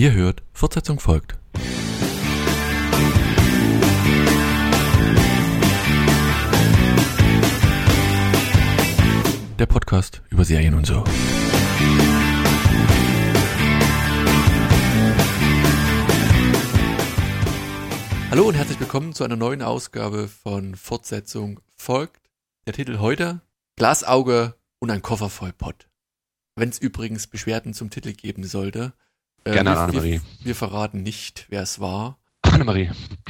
Ihr hört, Fortsetzung folgt. Der Podcast über Serien und so. Hallo und herzlich willkommen zu einer neuen Ausgabe von Fortsetzung folgt. Der Titel heute: Glasauge und ein Koffer voll Pott. Wenn es übrigens Beschwerden zum Titel geben sollte, gerne Annemarie. Wir verraten nicht, wer es war. Annemarie.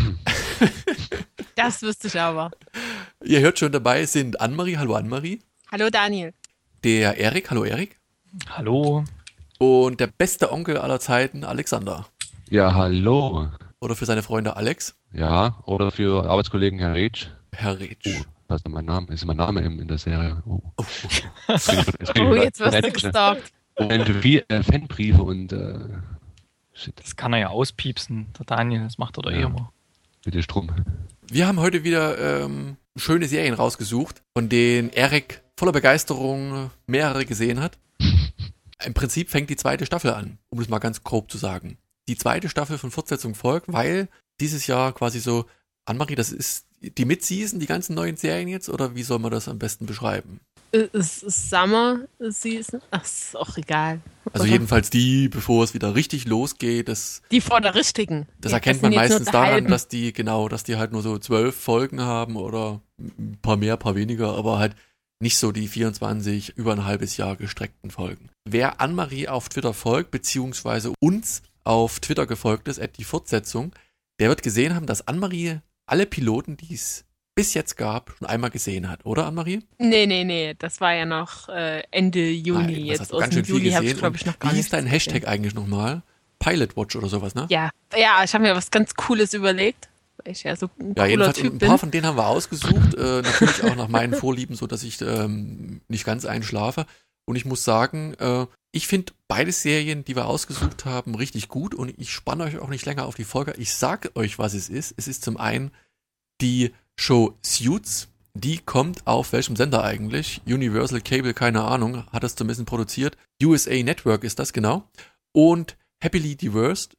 Das wüsste ich aber. Ihr hört schon, dabei sind Annemarie. Hallo Annemarie. Hallo Daniel. Der Erik. Hallo Erik. Hallo. Und der beste Onkel aller Zeiten, Alexander. Ja, hallo. Oder für seine Freunde Alex. Ja, oder für Arbeitskollegen Herr Retsch. Herr Retsch. Das ist mein Name. Ist mein Name in der Serie. Jetzt wirst du gestalkt. Und Fanbriefe und shit. Das kann er ja auspiepsen, der Daniel, das macht er doch eh immer. Bitte Strom. Wir haben heute wieder schöne Serien rausgesucht, von denen Erik voller Begeisterung mehrere gesehen hat. Im Prinzip fängt die zweite Staffel an, um es mal ganz grob zu sagen. Die zweite Staffel von Fortsetzung folgt, weil dieses Jahr quasi so, Annemarie, das ist die Mid-Season, die ganzen neuen Serien jetzt, oder wie soll man das am besten beschreiben? Es ist Summer Season. Ach, ist auch egal. Also jedenfalls die, bevor es wieder richtig losgeht. Die vor der richtigen. Das erkennt man meistens daran, dass die halt nur so 12 Folgen haben oder ein paar mehr, ein paar weniger, aber halt nicht so die 24 über ein halbes Jahr gestreckten Folgen. Wer Annemarie auf Twitter folgt, beziehungsweise uns auf Twitter gefolgt ist, die Fortsetzung, der wird gesehen haben, dass Annemarie alle Piloten, die es bis jetzt gab, schon einmal gesehen hat, oder Annemarie? Nee, das war ja noch Ende Juni. Nein, jetzt aus dem Juli habe ich, glaube ich, noch gar nicht. Wie hieß dein Hashtag eigentlich nochmal? Pilot Watch oder sowas, ne? Ja, ich habe mir was ganz Cooles überlegt, weil ich ja so ein cooler jedenfalls Typ ein bin. paar von denen haben wir ausgesucht, natürlich auch nach meinen Vorlieben, so dass ich nicht ganz einschlafe. Und ich muss sagen, ich finde beide Serien, die wir ausgesucht haben, richtig gut und ich spanne euch auch nicht länger auf die Folge. Ich sage euch, was es ist. Es ist zum einen die Show Suits. Die kommt auf welchem Sender eigentlich? Universal Cable, keine Ahnung, hat das zumindest produziert. USA Network ist das, genau. Und Happily Divorced,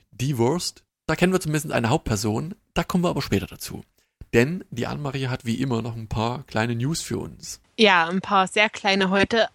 da kennen wir zumindest eine Hauptperson, da kommen wir aber später dazu. Denn die Annemarie hat wie immer noch ein paar kleine News für uns. Ja, ein paar sehr kleine heute.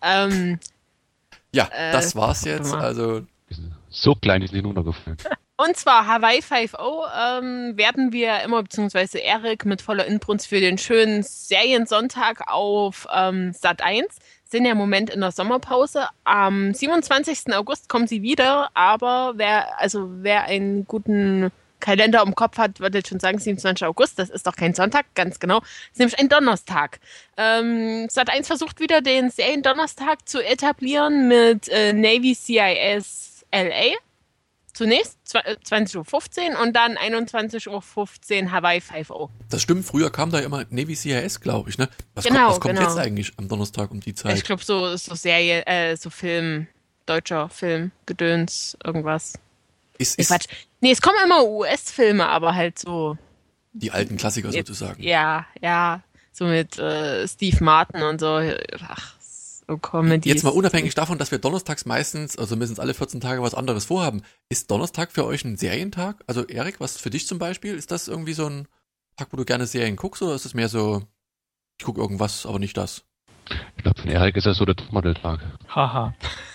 Das war's jetzt. Also so klein ist nicht runtergefallen. Und zwar Hawaii 5.0 werden wir immer, beziehungsweise Erik mit voller Inbrunst für den schönen Seriensonntag auf Sat.1. Sind ja im Moment in der Sommerpause. Am 27. August kommen sie wieder, aber wer einen guten Kalender im Kopf hat, würde jetzt schon sagen, 27. August, das ist doch kein Sonntag, ganz genau. Das ist nämlich ein Donnerstag. Sat.1 versucht wieder den Serien-Donnerstag zu etablieren mit Navy CIS LA. Zunächst 20.15 Uhr und dann 21.15 Uhr Hawaii 5.0. Das stimmt, früher kam da immer Navy CIS, glaube ich, ne? Was kommt jetzt eigentlich am Donnerstag um die Zeit? Ich glaube so Serie, so Film, deutscher Film, Gedöns, irgendwas. Quatsch. Nee, es kommen immer US-Filme, aber halt so. Die alten Klassiker sozusagen. Ja, so mit Steve Martin und so. Ach, so Comedies. Jetzt mal unabhängig davon, dass wir donnerstags meistens, also mindestens alle 14 Tage was anderes vorhaben. Ist Donnerstag für euch ein Serientag? Also Erik, was für dich zum Beispiel? Ist das irgendwie so ein Tag, wo du gerne Serien guckst oder ist es mehr so, ich gucke irgendwas, aber nicht das? Ich glaube, für Erik ist das so der Topmodel-Tag. Haha.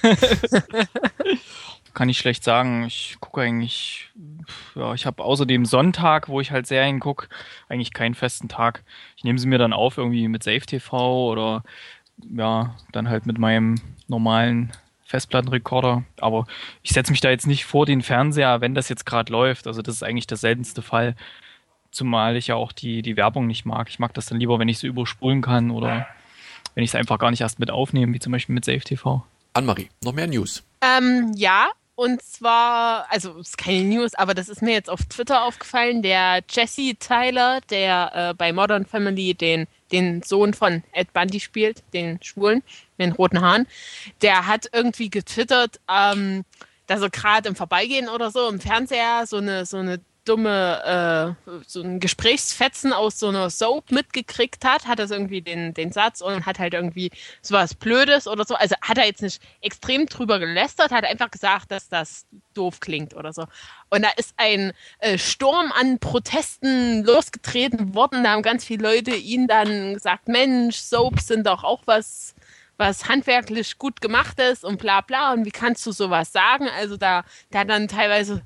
Kann ich schlecht sagen. Ich gucke eigentlich, ich habe außerdem Sonntag, wo ich halt Serien gucke, eigentlich keinen festen Tag. Ich nehme sie mir dann auf irgendwie mit Save TV oder dann halt mit meinem normalen Festplattenrekorder. Aber ich setze mich da jetzt nicht vor den Fernseher, wenn das jetzt gerade läuft. Also das ist eigentlich der seltenste Fall. Zumal ich ja auch die Werbung nicht mag. Ich mag das dann lieber, wenn ich sie überspulen kann oder wenn ich es einfach gar nicht erst mit aufnehme, wie zum Beispiel mit Save TV. Annemarie, noch mehr News? Und zwar, also es ist keine News, aber das ist mir jetzt auf Twitter aufgefallen, der Jesse Tyler, der bei Modern Family den Sohn von Ed Bundy spielt, den Schwulen, mit den roten Haaren, der hat irgendwie getwittert, dass er gerade im Vorbeigehen oder so im Fernseher so eine dumme, so ein Gesprächsfetzen aus so einer Soap mitgekriegt hat das irgendwie den Satz und hat halt irgendwie sowas Blödes oder so. Also hat er jetzt nicht extrem drüber gelästert, hat einfach gesagt, dass das doof klingt oder so. Und da ist ein Sturm an Protesten losgetreten worden. Da haben ganz viele Leute ihn dann gesagt, Mensch, Soaps sind doch auch was handwerklich gut gemacht ist und bla bla und wie kannst du sowas sagen? Also da hat dann teilweise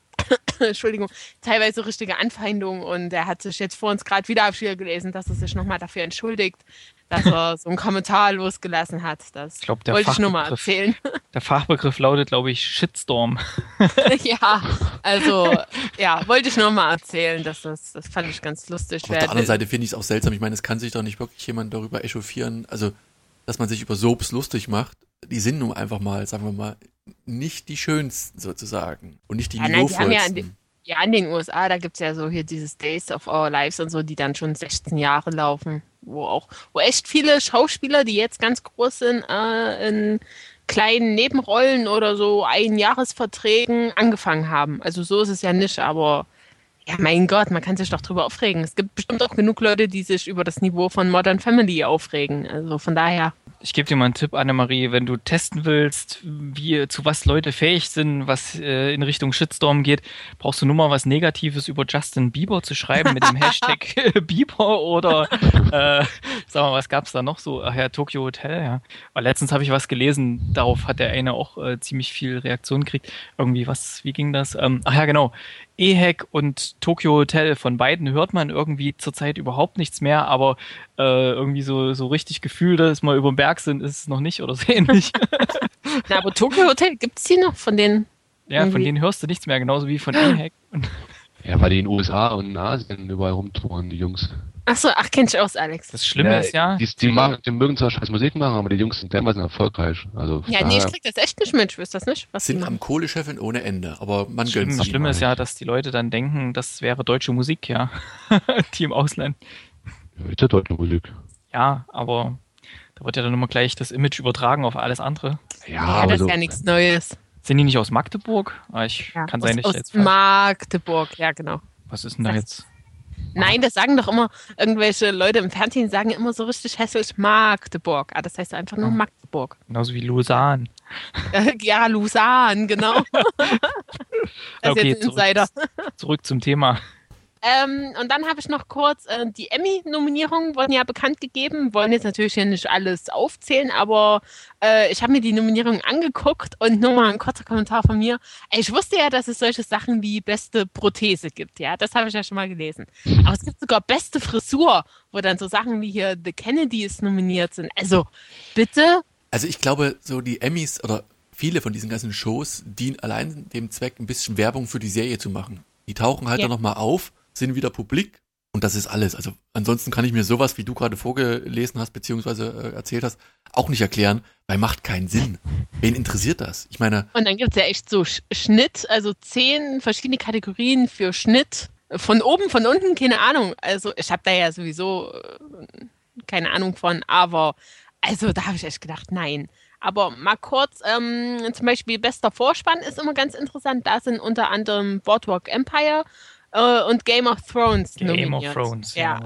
teilweise richtige Anfeindungen und er hat sich jetzt vor uns gerade wieder gelesen, dass er sich nochmal dafür entschuldigt, dass er so einen Kommentar losgelassen hat. Das wollte ich nur mal erzählen. Der Fachbegriff lautet, glaube ich, Shitstorm. Ja, also, wollte ich nur mal erzählen, dass das fand ich ganz lustig. Auf der anderen Seite finde ich es auch seltsam. Ich meine, es kann sich doch nicht wirklich jemand darüber echauffieren, also, dass man sich über Soaps lustig macht. Die sind nun einfach mal, sagen wir mal, nicht die schönsten sozusagen und nicht die niveauvollsten. In den USA, da gibt's ja so hier dieses Days of Our Lives und so, die dann schon 16 Jahre laufen, wo echt viele Schauspieler, die jetzt ganz groß sind, in kleinen Nebenrollen oder so Einjahresverträgen angefangen haben. Also so ist es ja nicht, aber ja, mein Gott, man kann sich doch drüber aufregen. Es gibt bestimmt auch genug Leute, die sich über das Niveau von Modern Family aufregen. Also von daher. Ich gebe dir mal einen Tipp, Annemarie, wenn du testen willst, zu was Leute fähig sind, was in Richtung Shitstorm geht, brauchst du nur mal was Negatives über Justin Bieber zu schreiben mit dem Hashtag Bieber oder sag mal, was gab's da noch so? Ach ja, Tokyo Hotel, ja. Weil letztens habe ich was gelesen, darauf hat der eine auch ziemlich viel Reaktion gekriegt. Irgendwie, wie ging das? Ach ja, genau. EHEC und Tokyo Hotel, von beiden hört man irgendwie zurzeit überhaupt nichts mehr, aber irgendwie so richtig Gefühl, dass wir über den Berg sind, ist es noch nicht oder so ähnlich. Na, aber Tokyo Hotel, gibt's die noch von denen? Ja, irgendwie? Von denen hörst du nichts mehr, genauso wie von EHEC. Ja, weil die in den USA und in Asien überall rumtouren, die Jungs. Achso, kenn ich aus, Alex. Das Schlimme ist ja... Die mögen zwar scheiß Musik machen, aber die Jungs sind dermaßen erfolgreich. Also ja, nee, ich krieg das echt nicht mit, ich wüsste das nicht. Was sind am Kohlescheffeln ohne Ende, aber man gönnt sie. Das Schlimme ist ja, dass die Leute dann denken, das wäre deutsche Musik, ja. Die im Ausland. Ja, ist ja deutsche Musik. Ja, aber da wird ja dann immer gleich das Image übertragen auf alles andere. Ja, das ist ja nichts Neues. Sind die nicht aus Magdeburg? Kann sein, aus Magdeburg, ja genau. Was ist denn da jetzt? Nein, das sagen doch immer irgendwelche Leute im Fernsehen, sagen immer so richtig hässlich Magdeburg. Das heißt einfach nur Magdeburg. Genauso wie Lausanne. Ja, Lausanne, genau. Das ist jetzt ein Insider. Zurück zum Thema. Und dann habe ich noch kurz, die Emmy-Nominierungen wurden ja bekannt gegeben, wollen jetzt natürlich hier nicht alles aufzählen, aber ich habe mir die Nominierungen angeguckt und nur mal ein kurzer Kommentar von mir. Ich wusste ja, dass es solche Sachen wie beste Prothese gibt, ja, das habe ich ja schon mal gelesen. Aber es gibt sogar beste Frisur, wo dann so Sachen wie hier The Kennedys nominiert sind. Also, bitte? Also ich glaube, so die Emmys oder viele von diesen ganzen Shows dienen allein dem Zweck, ein bisschen Werbung für die Serie zu machen. Die tauchen halt dann nochmal auf, sind wieder publik und das ist alles. Also ansonsten kann ich mir sowas, wie du gerade vorgelesen hast, beziehungsweise erzählt hast, auch nicht erklären, weil macht keinen Sinn. Wen interessiert das? Ich meine... Und dann gibt's ja echt so Schnitt, also 10 verschiedene Kategorien für Schnitt. Von oben, von unten, keine Ahnung. Also ich habe da ja sowieso keine Ahnung von, aber also da habe ich echt gedacht, nein. Aber mal kurz, zum Beispiel bester Vorspann ist immer ganz interessant. Da sind unter anderem Boardwalk Empire und Game of Thrones nominiert. Game of Thrones, ja.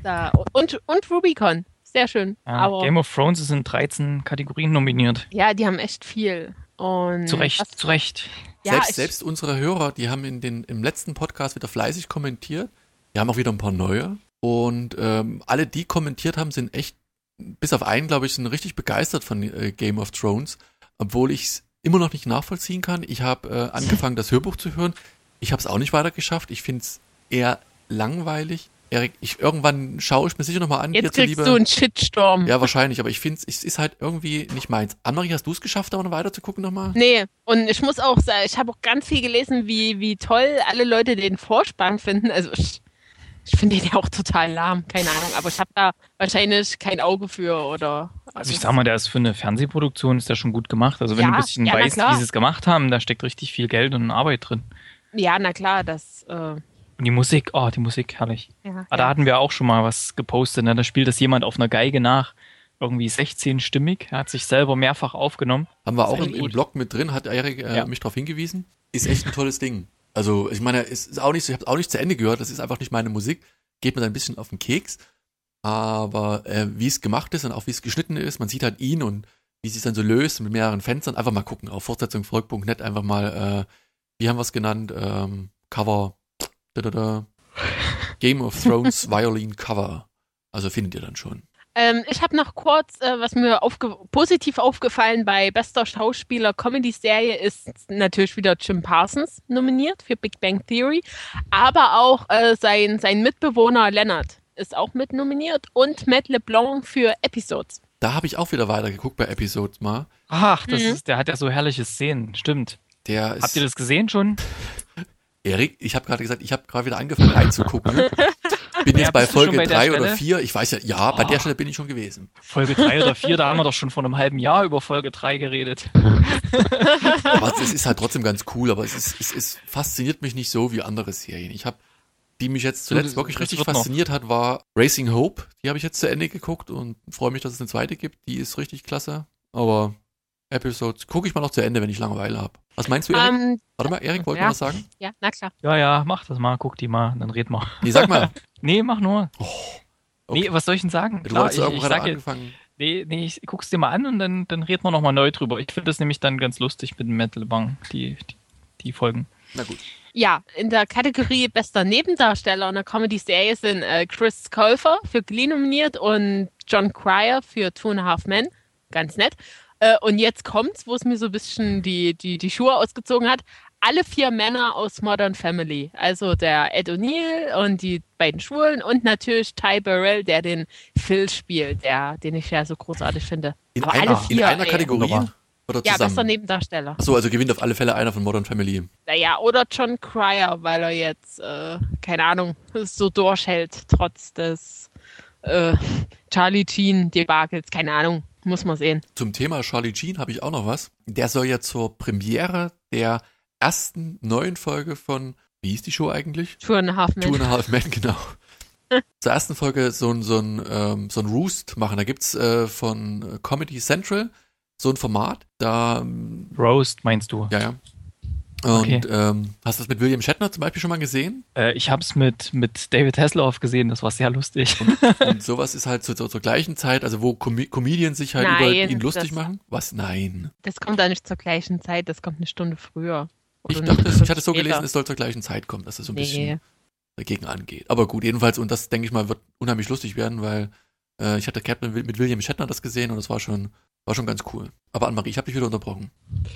Und Rubicon, sehr schön. Ja, aber Game of Thrones ist in 13 Kategorien nominiert. Ja, die haben echt viel. Und zu Recht. Ja, selbst unsere Hörer, die haben im letzten Podcast wieder fleißig kommentiert. Wir haben auch wieder ein paar neue. Und alle, die kommentiert haben, sind echt, bis auf einen, glaube ich, sind richtig begeistert von Game of Thrones. Obwohl ich es immer noch nicht nachvollziehen kann. Ich habe angefangen, das Hörbuch zu hören. Ich habe es auch nicht weiter geschafft. Ich finde es eher langweilig. Erik, irgendwann schaue ich mir sicher nochmal an. Jetzt kriegst du einen Shitstorm. Ja, wahrscheinlich, aber ich finde es ist halt irgendwie nicht meins. Annemarie, hast du es geschafft, da noch weiter zu gucken nochmal? Nee, und ich muss auch sagen, ich habe auch ganz viel gelesen, wie toll alle Leute den Vorspann finden. Also ich finde den ja auch total lahm, keine Ahnung, aber ich habe da wahrscheinlich kein Auge für oder... Also ich sag mal, der ist für eine Fernsehproduktion ist der schon gut gemacht. Also wenn du ein bisschen weißt, wie sie es gemacht haben, da steckt richtig viel Geld und Arbeit drin. Ja, na klar, Und die Musik, herrlich. Ja, da hatten wir auch schon mal was gepostet, ne? Da spielt das jemand auf einer Geige nach, irgendwie 16-stimmig. Er hat sich selber mehrfach aufgenommen. Haben wir auch im Blog mit drin, hat Erik mich darauf hingewiesen. Ist echt ein tolles Ding. Also ich meine, es ist auch nicht so, ich habe auch nicht zu Ende gehört, das ist einfach nicht meine Musik, geht mir da ein bisschen auf den Keks, aber wie es gemacht ist und auch wie es geschnitten ist, man sieht halt ihn und wie es sich dann so löst mit mehreren Fenstern, einfach mal gucken, auf fortsetzungvolk.net einfach mal, wie haben wir es genannt, Cover, Game of Thrones Violin Cover, also findet ihr dann schon. Ich habe noch kurz, was mir positiv aufgefallen bei bester Schauspieler Comedy-Serie ist natürlich wieder Jim Parsons nominiert für Big Bang Theory, aber auch sein Mitbewohner Leonard ist auch mit nominiert und Matt LeBlanc für Episodes. Da habe ich auch wieder weitergeguckt bei Episodes mal. Ach, der hat ja so herrliche Szenen, stimmt. Habt ihr das gesehen schon? Erik, ich habe gerade gesagt, ich habe gerade wieder angefangen reinzugucken. Bin jetzt bei Folge 3 oder 4. Ich weiß ja, bei der Stelle bin ich schon gewesen. Folge 3 oder 4, da haben wir doch schon vor einem halben Jahr über Folge 3 geredet. Aber es ist halt trotzdem ganz cool, aber es fasziniert mich nicht so wie andere Serien. Die mich jetzt zuletzt wirklich richtig fasziniert hat, war Racing Hope. Die habe ich jetzt zu Ende geguckt und freue mich, dass es eine zweite gibt. Die ist richtig klasse. Aber Episodes gucke ich mal noch zu Ende, wenn ich Langeweile habe. Was meinst du, Erik? Warte mal, Erik, wollt ihr was sagen? Ja, na klar. Ja, mach das mal, guck die mal, dann red mal. Nee, sag mal. Nee, mach nur. Oh, okay. Nee, was soll ich denn sagen? Du Klar, hast auch gerade angefangen. Nee, ich guck's dir mal an und dann reden wir nochmal neu drüber. Ich finde das nämlich dann ganz lustig mit dem Matt LeBlanc, die Folgen. Na gut. Ja, in der Kategorie bester Nebendarsteller in der Comedy-Serie sind Chris Colfer für Glee nominiert und John Cryer für Two and a Half Men. Ganz nett. Und jetzt kommt's, wo es mir so ein bisschen die Schuhe ausgezogen hat. Alle 4 Männer aus Modern Family. Also der Ed O'Neill und die beiden Schwulen und natürlich Ty Burrell, der den Phil spielt, den ich ja so großartig finde. In einer Kategorie? Oder zusammen? Ja, bester Nebendarsteller. Achso, also gewinnt auf alle Fälle einer von Modern Family. Naja, oder John Cryer, weil er jetzt, keine Ahnung, so durchhält, trotz des Charlie Sheen-Debakels. Keine Ahnung, muss man sehen. Zum Thema Charlie Sheen habe ich auch noch was. Der soll ja zur Premiere der ersten neuen Folge von, wie hieß die Show eigentlich? Two and a Half Men. Two and a Half Men, genau. Zur ersten Folge so ein Roost machen. Da gibt's von Comedy Central so ein Format, da... Roast meinst du? Ja. Und hast du das mit William Shatner zum Beispiel schon mal gesehen? Ich habe es mit David Hasselhoff gesehen, das war sehr lustig. Und sowas ist halt zur gleichen Zeit, also wo Comedians sich halt über ihn lustig machen? Was? Nein. Das kommt da nicht zur gleichen Zeit, das kommt eine Stunde früher. Ich hatte so gelesen, es soll zur gleichen Zeit kommen, dass es so ein bisschen dagegen angeht. Aber gut, jedenfalls, und das, denke ich mal, wird unheimlich lustig werden, weil ich hatte Captain mit William Shatner das gesehen und das war schon ganz cool. Aber Annemarie, ich habe dich wieder unterbrochen.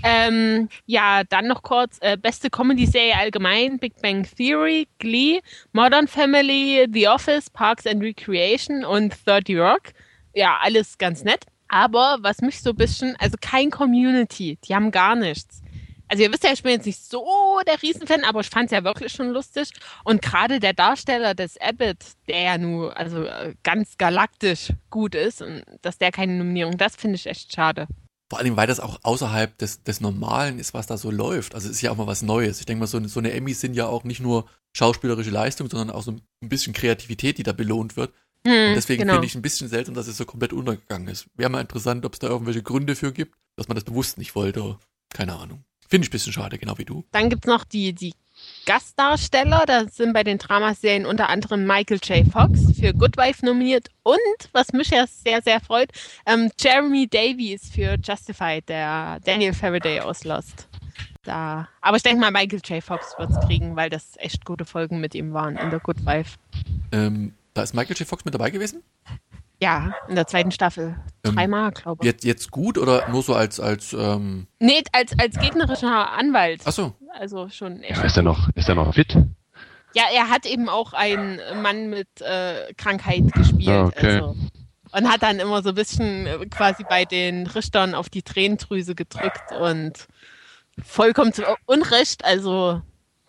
Ja, dann noch kurz, beste Comedy-Serie allgemein, Big Bang Theory, Glee, Modern Family, The Office, Parks and Recreation und 30 Rock. Ja, alles ganz nett. Aber was mich so ein bisschen, also kein Community, die haben gar nichts. Also ihr wisst ja, ich bin jetzt nicht so der Riesenfan, aber ich fand es ja wirklich schon lustig. Und gerade der Darsteller des Abbott, der ja nun also ganz galaktisch gut ist, und dass der keine Nominierung, das finde ich echt schade. Vor allem, weil das auch außerhalb des Normalen ist, was da so läuft. Also es ist ja auch mal was Neues. Ich denke mal, so eine Emmys sind ja auch nicht nur schauspielerische Leistung, sondern auch so ein bisschen Kreativität, die da belohnt wird. Und deswegen finde ich ein bisschen seltsam, dass es so komplett untergegangen ist. Wäre mal interessant, ob es da irgendwelche Gründe für gibt, dass man das bewusst nicht wollte. Keine Ahnung. Finde ich ein bisschen schade, genau wie du. Dann gibt's noch die Gastdarsteller. Da sind bei den Dramaserien unter anderem Michael J. Fox für Good Wife nominiert und, was mich ja sehr, sehr freut, Jeremy Davies für Justified, der Daniel Faraday aus Lost. Aber ich denke mal, Michael J. Fox wird's kriegen, weil das echt gute Folgen mit ihm waren in der Good Wife. Da ist Michael J. Fox mit dabei gewesen? Ja, in der zweiten Staffel. 3-mal, glaube ich. Jetzt gut oder nur so als Nee, als gegnerischer Anwalt. Ach so. Also schon echt. Ja, ist er noch fit? Ja, er hat eben auch einen Mann mit Krankheit gespielt. Okay. Also. Und hat dann immer so ein bisschen quasi bei den Richtern auf die Tränendrüse gedrückt und vollkommen zu Unrecht. Also,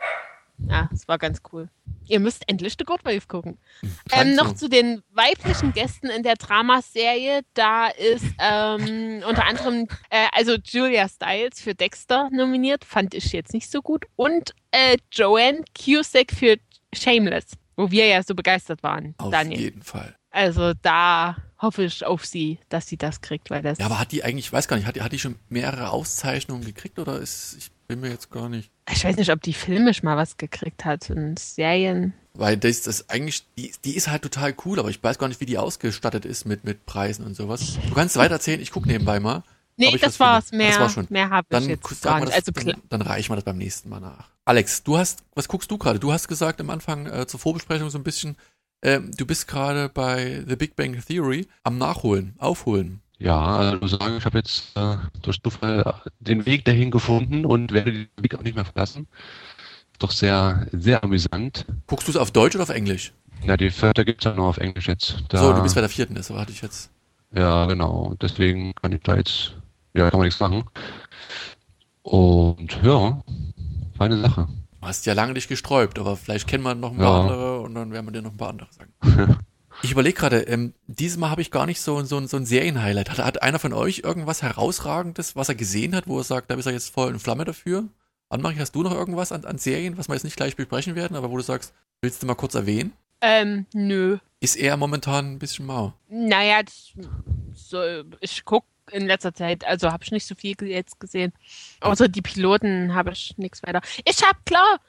ja, es war ganz cool. Ihr müsst endlich The Good Wife gucken. Noch zu den weiblichen Gästen in der Dramaserie. Da ist unter anderem also Julia Stiles für Dexter nominiert. Fand ich jetzt nicht so gut. Und Joanne Cusack für Shameless, wo wir ja so begeistert waren. Auf Daniel. jeden Fall. Also da hoffe ich auf sie, dass sie das kriegt. Weil das Ja, aber hat die eigentlich, ich weiß gar nicht, hat die schon mehrere Auszeichnungen gekriegt oder bin mir jetzt gar nicht. Ich weiß nicht, ob die filmisch mal was gekriegt hat und Serien. Weil das eigentlich, die ist halt total cool, aber ich weiß gar nicht, wie die ausgestattet ist mit Preisen und sowas. Du kannst weiter erzählen, ich gucke nebenbei mal. Nee, das war's. Das war schon. Mehr habe ich jetzt gar nicht. Also dann reichen wir das beim nächsten Mal nach. Alex, was guckst du gerade? Du hast gesagt am Anfang zur Vorbesprechung so ein bisschen, du bist gerade bei The Big Bang Theory am Aufholen. Ja, also sagen, ich habe jetzt durch Zufall den Weg dahin gefunden und werde den Weg auch nicht mehr verlassen. Doch sehr, sehr amüsant. Guckst du es auf Deutsch oder auf Englisch? Na, die vierte gibt's ja nur auf Englisch jetzt. So, du bist bei der vierten, das hatte ich jetzt. Ja, genau. Deswegen kann ich da jetzt, kann man nichts machen. Und ja, feine Sache. Du hast ja lange nicht gesträubt, aber vielleicht kennen wir noch ein paar andere und dann werden wir dir noch ein paar andere sagen. Ich überlege gerade, dieses Mal habe ich gar nicht so ein Serienhighlight. Hat einer von euch irgendwas Herausragendes, was er gesehen hat, wo er sagt, da ist er jetzt voll in Flamme dafür? Annemarie, hast du noch irgendwas an Serien, was wir jetzt nicht gleich besprechen werden, aber wo du sagst, willst du mal kurz erwähnen? Nö. Ist er momentan ein bisschen mau? Naja, ich gucke in letzter Zeit, also habe ich nicht so viel jetzt gesehen. Außer die Piloten habe ich nichts weiter. Ich hab klar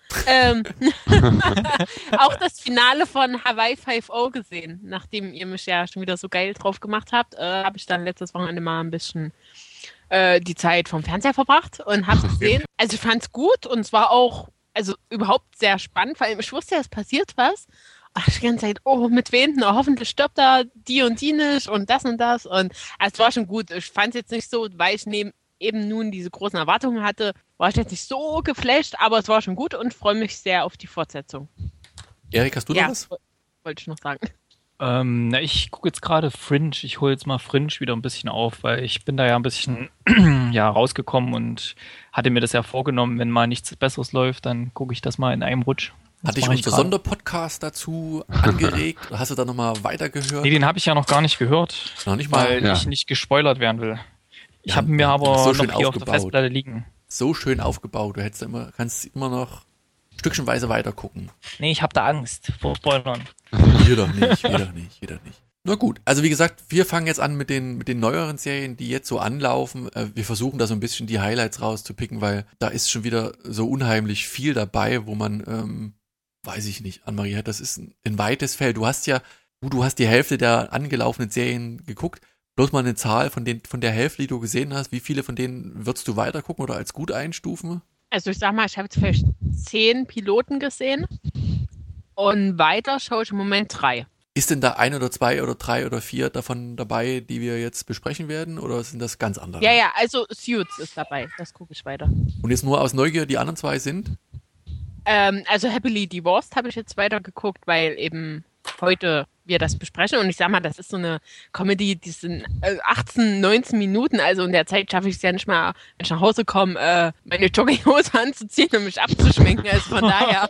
auch das Finale von Hawaii 5.0 gesehen. Nachdem ihr mich ja schon wieder so geil drauf gemacht habt, habe ich dann letztes Wochenende mal ein bisschen die Zeit vom Fernseher verbracht und hab's gesehen. Also ich fand's gut und es war auch überhaupt sehr spannend, weil ich wusste ja, es passiert was. Und ich die ganze Zeit, mit wem? Na, hoffentlich stirbt da die und die nicht und das und das. Und es war schon gut. Ich fand es jetzt nicht so, weil ich eben nun diese großen Erwartungen hatte, war ich jetzt nicht so geflasht, aber es war schon gut und freue mich sehr auf die Fortsetzung. Erik, hast du noch was? Wollte ich noch sagen. Ich gucke jetzt gerade Fringe. Ich hole jetzt mal Fringe wieder ein bisschen auf, weil ich bin da ja ein bisschen rausgekommen und hatte mir das ja vorgenommen, wenn mal nichts Besseres läuft, dann gucke ich das mal in einem Rutsch. Hat dich unser Sonderpodcast dazu angeregt? Hast du da nochmal weitergehört? Nee, den habe ich ja noch gar nicht gehört. Noch nicht mal? Weil ich nicht gespoilert werden will. Ich habe mir aber so noch hier auf der Festplatte liegen. So schön aufgebaut. Du kannst immer noch stückchenweise weiter gucken. Nee, ich habe da Angst vor Spoilern. Wir doch nicht. Na gut, also wie gesagt, wir fangen jetzt an mit den neueren Serien, die jetzt so anlaufen. Wir versuchen da so ein bisschen die Highlights rauszupicken, weil da ist schon wieder so unheimlich viel dabei, wo man, weiß ich nicht, Annemarie, das ist ein weites Feld. Du hast die Hälfte der angelaufenen Serien geguckt. Bloß mal eine Zahl von der Hälfte, die du gesehen hast. Wie viele von denen würdest du weiter gucken oder als gut einstufen? Also ich sag mal, ich habe jetzt vielleicht 10 Piloten gesehen und weiter schaue ich im Moment 3. Ist denn da 1 oder 2 oder 3 oder 4 davon dabei, die wir jetzt besprechen werden, oder sind das ganz andere? Ja, also Suits ist dabei, das gucke ich weiter. Und jetzt nur aus Neugier, die anderen 2 sind? Also Happily Divorced habe ich jetzt weiter geguckt, weil eben heute wir das besprechen und ich sag mal, das ist so eine Comedy, die sind 18, 19 Minuten, also in der Zeit schaffe ich es ja nicht mal, wenn ich nach Hause komme, meine Jogginghose anzuziehen und mich abzuschminken, also von daher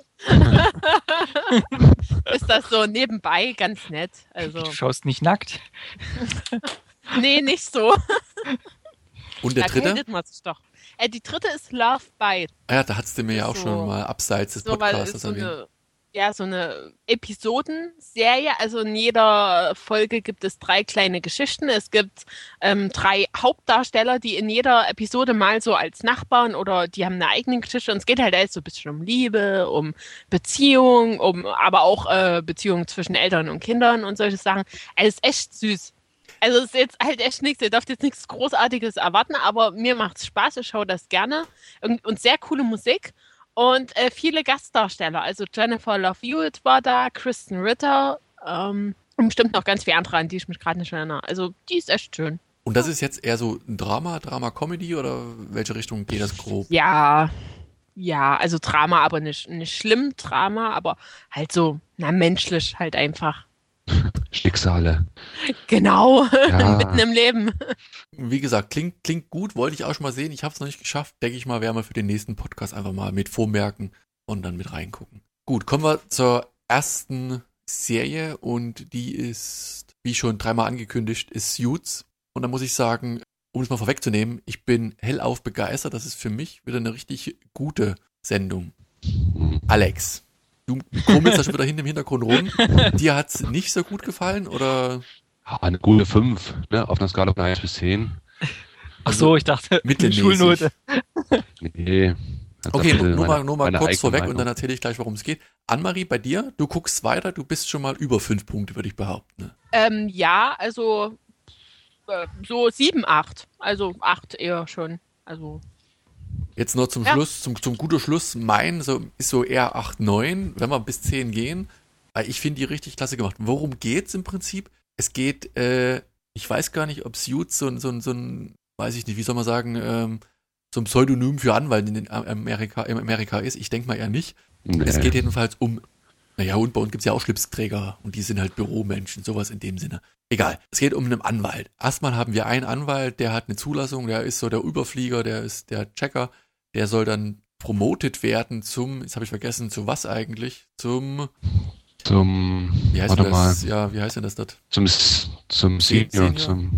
ist das so nebenbei ganz nett. Also. Du schaust nicht nackt? Nee, nicht so. Und der dritte? Doch. Die dritte ist Love Bite. Ah ja, da hattest du mir ja auch schon mal abseits des Podcasts erwähnt. So eine Episodenserie, also in jeder Folge gibt es 3 kleine Geschichten. Es gibt 3 Hauptdarsteller, die in jeder Episode mal so als Nachbarn oder die haben eine eigene Geschichte und es geht halt alles so ein bisschen um Liebe, um Beziehung, aber auch Beziehungen zwischen Eltern und Kindern und solche Sachen. Also es ist echt süß. Also es ist jetzt halt echt nichts, ihr dürft jetzt nichts Großartiges erwarten, aber mir macht's Spaß, ich schaue das gerne und sehr coole Musik. Und viele Gastdarsteller, also Jennifer Love Hewitt war da, Kristen Ritter und bestimmt noch ganz viele andere, an die ich mich gerade nicht erinnere. Also die ist echt schön. Und das ist jetzt eher so ein Drama-Comedy oder welche Richtung geht das grob? Ja, also Drama, aber nicht schlimm Drama, aber halt so, menschlich halt einfach. Schicksale. Genau, mitten im Leben. Wie gesagt, klingt gut, wollte ich auch schon mal sehen. Ich habe es noch nicht geschafft. Denke ich mal, werden wir für den nächsten Podcast einfach mal mit vormerken und dann mit reingucken. Gut, kommen wir zur ersten Serie und die ist, wie schon 3-mal angekündigt, ist Suits. Und da muss ich sagen, um es mal vorwegzunehmen, ich bin hellauf begeistert. Das ist für mich wieder eine richtig gute Sendung. Alex, du krummelst da schon wieder hinten im Hintergrund rum. Dir hat's nicht so gut gefallen, oder? Eine gute 5, ne, auf einer Skala von 1 bis 10. Ach so, ich dachte, mittelmäßig. Schulnote. Nee. Okay, nur mal kurz vorweg Meinung. und dann erzähle ich gleich, worum es geht. Annemarie, bei dir, du guckst weiter, du bist schon mal über 5 Punkte, würde ich behaupten. Ne? Ja, also so 7, 8. Also 8 eher schon. Also Jetzt noch zum ja. Schluss, zum guter Schluss, ist so eher 8, 9, wenn wir bis 10 gehen. Weil ich finde die richtig klasse gemacht. Worum geht's im Prinzip? Es geht, ich weiß gar nicht, ob Suits so ein, weiß ich nicht, wie soll man sagen, so ein Pseudonym für Anwalt in Amerika ist. Ich denke mal eher nicht. Nee. Es geht jedenfalls um, naja, und bei uns gibt's ja auch Schlipsträger und die sind halt Büromenschen, sowas in dem Sinne. Egal, es geht um einen Anwalt. Erstmal haben wir einen Anwalt, der hat eine Zulassung, der ist so der Überflieger, der ist der Checker, der soll dann promoted werden jetzt habe ich vergessen, zu was eigentlich? Wie heißt denn das? Ja, wie heißt denn das dort? Zum Senior,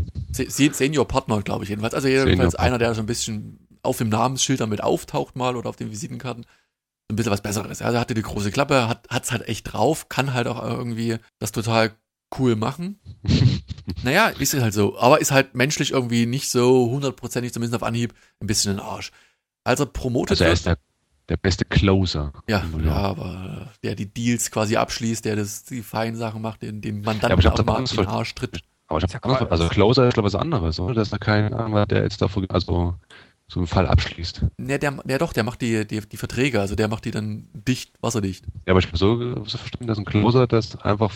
Senior Partner, glaube ich jedenfalls. Also jedenfalls einer, der so ein bisschen auf dem Namensschild damit auftaucht mal oder auf den Visitenkarten. Ein bisschen was Besseres. Also er hatte die große Klappe, hat's halt echt drauf, kann halt auch irgendwie das total cool machen. Naja, ist halt so. Aber ist halt menschlich irgendwie nicht so 100%, zumindest auf Anhieb, ein bisschen ein Arsch. Also promotet Also er ist der beste Closer. ja, aber der die Deals quasi abschließt, der die feinen Sachen macht, den Mandanten aber ich hab auch mal Angst in den Arsch tritt. Aber ich habe also Closer ist glaube ich was anderes, oder? Das ist da kein Anwalt, der jetzt davor, also so einen Fall abschließt. Ne, der macht die Verträge, also der macht die dann dicht, wasserdicht. Ja, aber ich habe so verstanden, dass ein Closer das einfach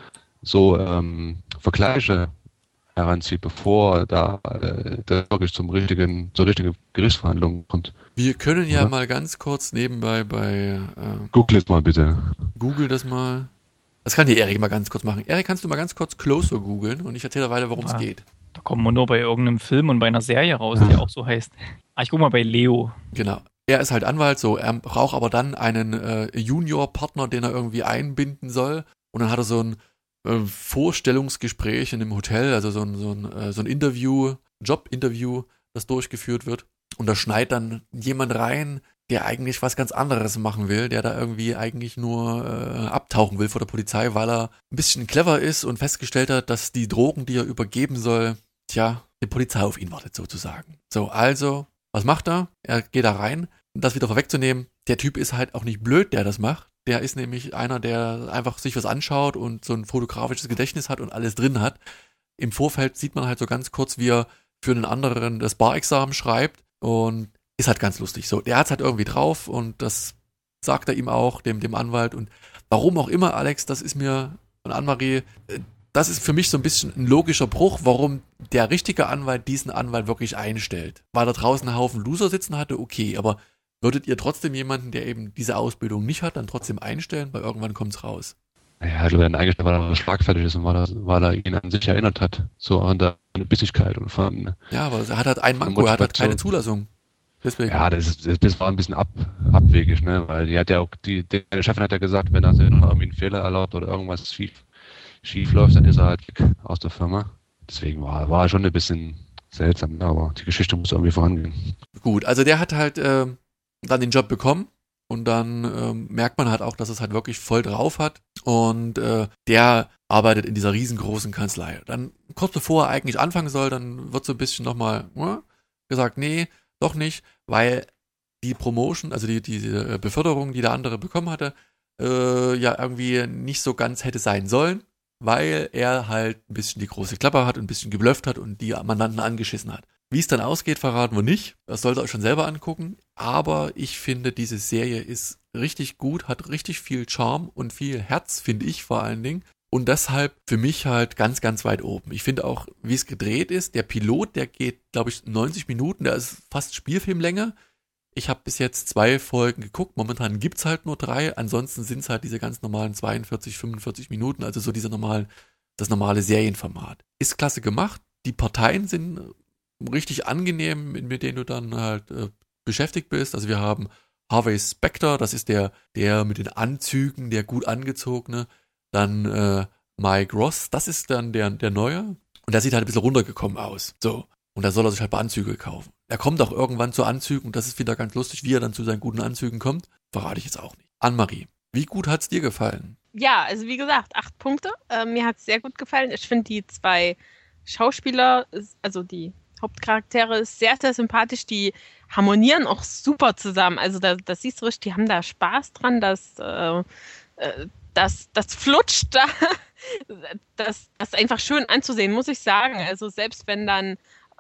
so Vergleiche heranzieht, bevor da der wirklich zur richtigen Gerichtsverhandlung kommt. Wir können ja Ja. mal ganz kurz nebenbei bei Google es mal bitte. Google das mal. Das kann die Erik mal ganz kurz machen. Erik, kannst du mal ganz kurz Closer googeln und ich erzähle weiter, worum es Ah. geht. Da kommen wir nur bei irgendeinem Film und bei einer Serie raus, die auch so heißt. Ich guck mal bei Leo. Genau. Er ist halt Anwalt, so, er braucht aber dann einen Junior-Partner, den er irgendwie einbinden soll. Und dann hat er so ein Vorstellungsgespräch in einem Hotel, also so ein Interview, Job-Interview, das durchgeführt wird. Und da schneit dann jemand rein, der eigentlich was ganz anderes machen will, der da irgendwie eigentlich nur abtauchen will vor der Polizei, weil er ein bisschen clever ist und festgestellt hat, dass die Drogen, die er übergeben soll, die Polizei auf ihn wartet sozusagen. So, also, was macht er? Er geht da rein. Um das wieder vorwegzunehmen, der Typ ist halt auch nicht blöd, der das macht. Der ist nämlich einer, der einfach sich was anschaut und so ein fotografisches Gedächtnis hat und alles drin hat. Im Vorfeld sieht man halt so ganz kurz, wie er für einen anderen das Bar-Examen schreibt und ist halt ganz lustig. So, der hat's halt irgendwie drauf und das sagt er ihm auch, dem Anwalt. Und warum auch immer, Alex, das ist mir und Annemarie, das ist für mich so ein bisschen ein logischer Bruch, warum der richtige Anwalt diesen Anwalt wirklich einstellt. Weil da draußen ein Haufen Loser sitzen hatte, okay, aber würdet ihr trotzdem jemanden, der eben diese Ausbildung nicht hat, dann trotzdem einstellen? Weil irgendwann kommt's raus. Ja, ich glaube, dann eingestellt, weil er schlagfertig ist und weil er ihn an sich erinnert hat. So an der Bissigkeit und von. Ja, aber er hat halt ein Manko, er hat halt keine Zulassung. Deswegen. Ja, das war ein bisschen abwegig, ne? Weil die hat ja auch, der Chefin hat ja gesagt, wenn er sich noch irgendwie einen Fehler erlaubt oder irgendwas schief läuft, dann ist er halt weg aus der Firma. Deswegen war schon ein bisschen seltsam, aber die Geschichte muss irgendwie vorangehen. Gut, also der hat halt dann den Job bekommen und dann merkt man halt auch, dass es halt wirklich voll drauf hat und der arbeitet in dieser riesengroßen Kanzlei. Dann kurz bevor er eigentlich anfangen soll, dann wird so ein bisschen nochmal gesagt, nee, doch nicht, weil die Promotion, also diese Beförderung, die der andere bekommen hatte, ja irgendwie nicht so ganz hätte sein sollen, weil er halt ein bisschen die große Klappe hat und ein bisschen geblufft hat und die Mandanten angeschissen hat. Wie es dann ausgeht, verraten wir nicht. Das sollt ihr euch schon selber angucken. Aber ich finde, diese Serie ist richtig gut, hat richtig viel Charme und viel Herz, finde ich vor allen Dingen. Und deshalb für mich halt ganz, ganz weit oben. Ich finde auch, wie es gedreht ist, der Pilot, der geht, glaube ich, 90 Minuten, der ist fast Spielfilmlänge. Ich habe bis jetzt 2 Folgen geguckt, momentan gibt's halt nur 3, ansonsten sind's halt diese ganz normalen 42, 45 Minuten, also so das normale Serienformat. Ist klasse gemacht, die Parteien sind richtig angenehm, mit denen du dann halt beschäftigt bist. Also wir haben Harvey Specter, das ist der mit den Anzügen, der gut angezogene. Dann Mike Ross, das ist dann der Neue. Und der sieht halt ein bisschen runtergekommen aus. So. Und da soll er sich halt ein paar Anzüge kaufen. Er kommt auch irgendwann zu Anzügen und das ist wieder ganz lustig, wie er dann zu seinen guten Anzügen kommt. Verrate ich jetzt auch nicht. Annemarie, wie gut hat's dir gefallen? Ja, also wie gesagt, 8 Punkte. Mir hat's sehr gut gefallen. Ich finde die 2 Schauspieler, also die Hauptcharaktere, sehr, sehr sympathisch. Die harmonieren auch super zusammen. Also das siehst du richtig, die haben da Spaß dran, das flutscht da, das einfach schön anzusehen, muss ich sagen. Also selbst wenn dann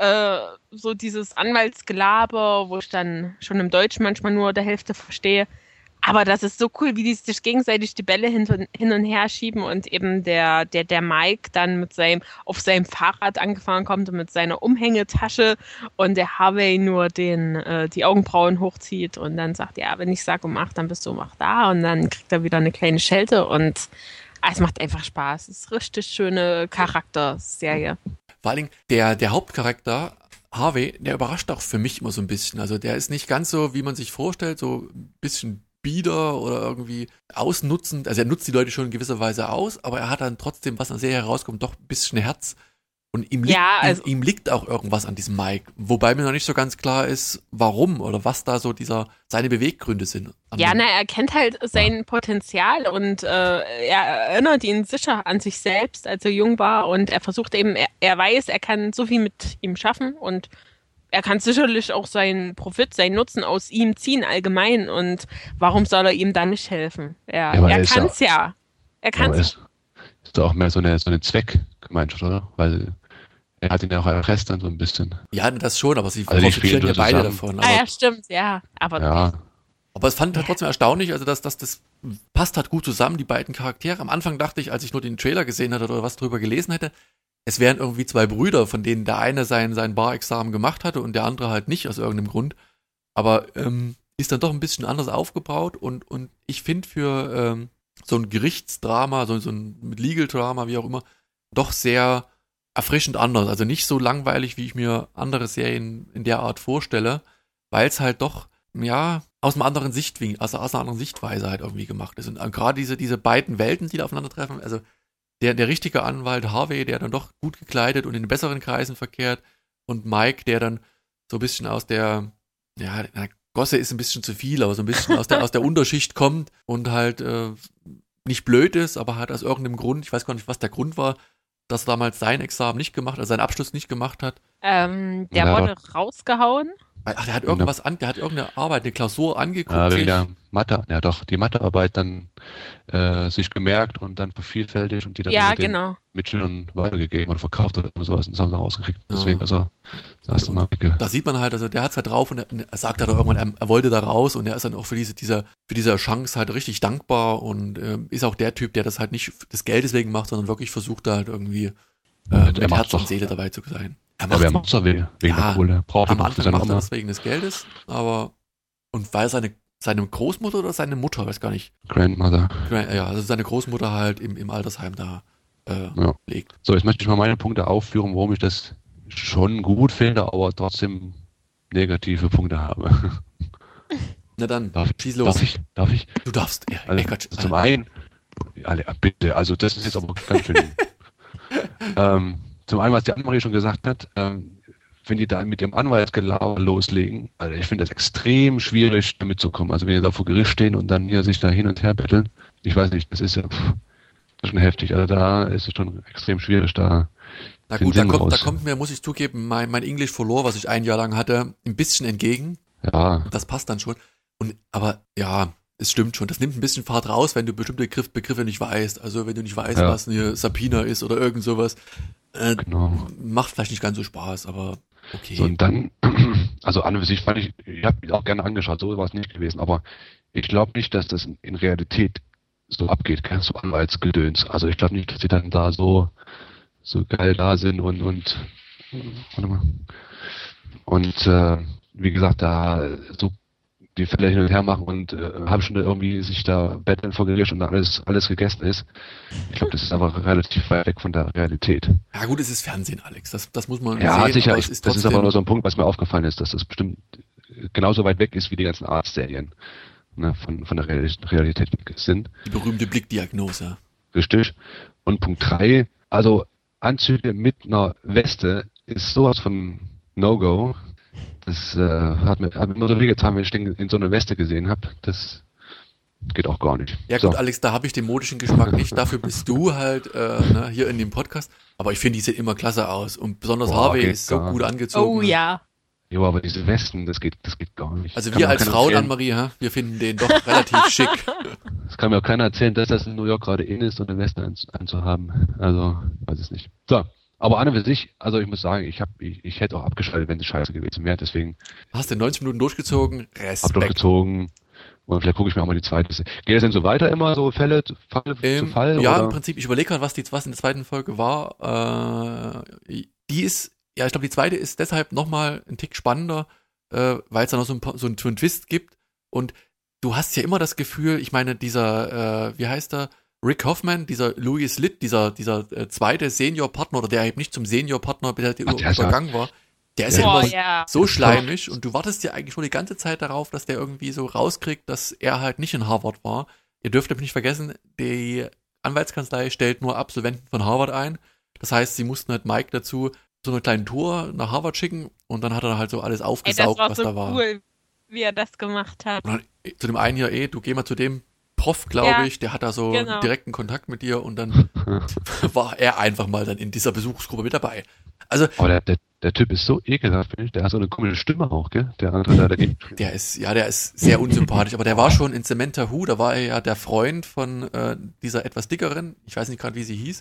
so dieses Anwaltsgelaber, wo ich dann schon im Deutsch manchmal nur der Hälfte verstehe, aber das ist so cool, wie die sich gegenseitig die Bälle hin und her schieben und eben der Mike dann auf seinem Fahrrad angefahren kommt und mit seiner Umhängetasche und der Harvey nur die Augenbrauen hochzieht und dann sagt, ja, wenn ich sage um 8, dann bist du um 8 da und dann kriegt er wieder eine kleine Schelte und es macht einfach Spaß. Es ist eine richtig schöne Charakterserie. Vor allen Dingen der Hauptcharakter, Harvey, der überrascht auch für mich immer so ein bisschen. Also der ist nicht ganz so, wie man sich vorstellt, so ein bisschen bieder oder irgendwie ausnutzend. Also er nutzt die Leute schon in gewisser Weise aus, aber er hat dann trotzdem, was an der Serie herauskommt, doch ein bisschen Herz. Und ihm liegt auch irgendwas an diesem Mike. Wobei mir noch nicht so ganz klar ist, warum oder was da so seine Beweggründe sind. Ja, er kennt halt sein Potenzial und er erinnert ihn sicher an sich selbst, als er jung war und er versucht eben, er weiß, er kann so viel mit ihm schaffen und er kann sicherlich auch seinen Profit, seinen Nutzen aus ihm ziehen allgemein und warum soll er ihm dann nicht helfen? Er kann es ja. Er kann es. Ist doch auch mehr so eine Zweckgemeinschaft, oder? Weil er hat ihn ja auch erpresst dann so ein bisschen. Ja, das schon, aber sie profitieren ja beide davon. Aber, ja, stimmt, ja. Aber es fand halt trotzdem erstaunlich, also dass das passt halt gut zusammen, die beiden Charaktere. Am Anfang dachte ich, als ich nur den Trailer gesehen hatte oder was drüber gelesen hätte, es wären irgendwie zwei Brüder, von denen der eine sein Bar-Examen gemacht hatte und der andere halt nicht aus irgendeinem Grund. Aber ist dann doch ein bisschen anders aufgebaut und ich finde für so ein Gerichtsdrama, so ein Legal-Drama, wie auch immer, doch sehr erfrischend anders. Also nicht so langweilig, wie ich mir andere Serien in der Art vorstelle, weil es halt doch, ja, aus einer anderen Sichtweise halt irgendwie gemacht ist. Und gerade diese beiden Welten, die da aufeinandertreffen, also der richtige Anwalt Harvey, der dann doch gut gekleidet und in den besseren Kreisen verkehrt und Mike, der dann so ein bisschen aus der, ja, Gosse ist ein bisschen zu viel, aber so ein bisschen aus der Unterschicht kommt und halt nicht blöd ist, aber halt aus irgendeinem Grund, ich weiß gar nicht, was der Grund war, dass er damals sein Examen nicht gemacht, also seinen Abschluss nicht gemacht hat. Der wurde rausgehauen. Ach, der hat irgendeine Arbeit, eine Klausur angeguckt. Wegen der die Mathearbeit dann sich gemerkt und dann vervielfältigt und die dann den Mitschülern weitergegeben oder verkauft oder sowas und das haben sie rausgekriegt. Deswegen, da sieht man halt, also der hat's halt drauf und er sagt halt irgendwann, er wollte da raus und er ist dann auch für diese Chance halt richtig dankbar und ist auch der Typ, der das halt nicht des Geldes wegen macht, sondern wirklich versucht da halt irgendwie mit Herz und Seele dabei zu sein. Er macht es wegen der Kohle. Am Anfang macht er das wegen des Geldes, aber und weil seine Großmutter oder seine Mutter, weiß gar nicht. Grandmother. Ja, also seine Großmutter halt im Altersheim da legt. So, jetzt möchte ich mal meine Punkte aufführen, warum ich das schon gut finde, aber trotzdem negative Punkte habe. Na dann, schieß los. Darf ich? Du darfst. Ja, also, zum einen, bitte, also das ist jetzt aber ganz schön. Zum einen, was die Annemarie schon gesagt hat, wenn die da mit dem Anwaltsgelaber loslegen, also ich finde das extrem schwierig, damit zu kommen. Also wenn die da vor Gericht stehen und dann hier sich da hin und her betteln, ich weiß nicht, das ist ja schon heftig. Also da ist es schon extrem schwierig, da. Na gut, da kommt mir, muss ich zugeben, mein English for Law, was ich ein Jahr lang hatte, ein bisschen entgegen. Ja. Das passt dann schon. Aber ja, es stimmt schon. Das nimmt ein bisschen Fahrt raus, wenn du bestimmte Begriffe nicht weißt. Also wenn du nicht weißt, was eine Subpoena ist oder irgend sowas. Macht vielleicht nicht ganz so Spaß, aber okay. So, und dann, also an und für sich ich habe mich auch gerne angeschaut, so war es nicht gewesen, aber ich glaube nicht, dass das in Realität so abgeht, so Anwaltsgedöns. Also ich glaube nicht, dass die dann da so geil da sind und warte mal. Und wie gesagt, da so die Fälle hin und her machen und haben schon irgendwie sich da betteln vor Gericht und alles gegessen ist. Ich glaube, das ist aber relativ weit weg von der Realität. Ja gut, es ist Fernsehen, Alex. Das muss man sehen. Sicher. Aber das ist aber nur so ein Punkt, was mir aufgefallen ist, dass das bestimmt genauso weit weg ist, wie die ganzen Arztserien von der Realität sind. Die berühmte Blickdiagnose. Richtig. Und Punkt 3, also Anzüge mit einer Weste ist sowas von No-Go. Das hat mir immer so wehgetan, wenn ich den in so einer Weste gesehen habe. Das geht auch gar nicht. Ja gut, Alex, da habe ich den modischen Geschmack nicht. Dafür bist du halt hier in dem Podcast. Aber ich finde, die sieht immer klasse aus. Und besonders Harvey ist so gut angezogen. Oh ja. Jo, aber diese Westen, das geht gar nicht. Also Kann wir mir auch als keiner Frauen, erzählen. Anne-Marie, wir finden den doch relativ schick. Das kann mir auch keiner erzählen, dass das in New York gerade in ist, so eine Weste anzuhaben. Also, weiß es nicht. So, aber an und für sich, also ich muss sagen, ich hätte auch abgeschaltet, wenn es scheiße gewesen wäre. Deswegen Hast du 90 Minuten durchgezogen? hab Respekt. durchgezogen. Und vielleicht gucke ich mir auch mal die zweite. Geht das denn so weiter immer, so Fall zu Fall? Ja, oder? im Prinzip, ich überlege gerade, was in der zweiten Folge war. Die ist, ja, ich glaube, die zweite ist deshalb nochmal ein Tick spannender, weil es da noch so einen Twist gibt. Und du hast ja immer das Gefühl, ich meine, dieser, wie heißt er? Rick Hoffman, dieser Louis Litt, dieser zweite Senior-Partner, oder der eben nicht zum Senior-Partner übergangen war, der ist ja immer so schleimig, und du wartest ja eigentlich schon die ganze Zeit darauf, dass der irgendwie so rauskriegt, dass er halt nicht in Harvard war. Ihr dürft nämlich nicht vergessen, die Anwaltskanzlei stellt nur Absolventen von Harvard ein. Das heißt, sie mussten halt Mike dazu so eine kleine Tour nach Harvard schicken, und dann hat er halt so alles aufgesaugt, was da war. Das war so cool, wie er das gemacht hat. Und dann, zu dem einen hier, du geh mal zu dem Prof, glaube ich, der hat da so direkten Kontakt mit dir, und dann war er einfach mal dann in dieser Besuchsgruppe mit dabei. Also, aber der Typ ist so ekelhaft, finde ich. Der hat so eine komische Stimme auch, gell? Der andere da dagegen. Der ist sehr unsympathisch, aber der war schon in Samantha Who, da war er ja der Freund von dieser etwas dickeren, ich weiß nicht gerade, wie sie hieß.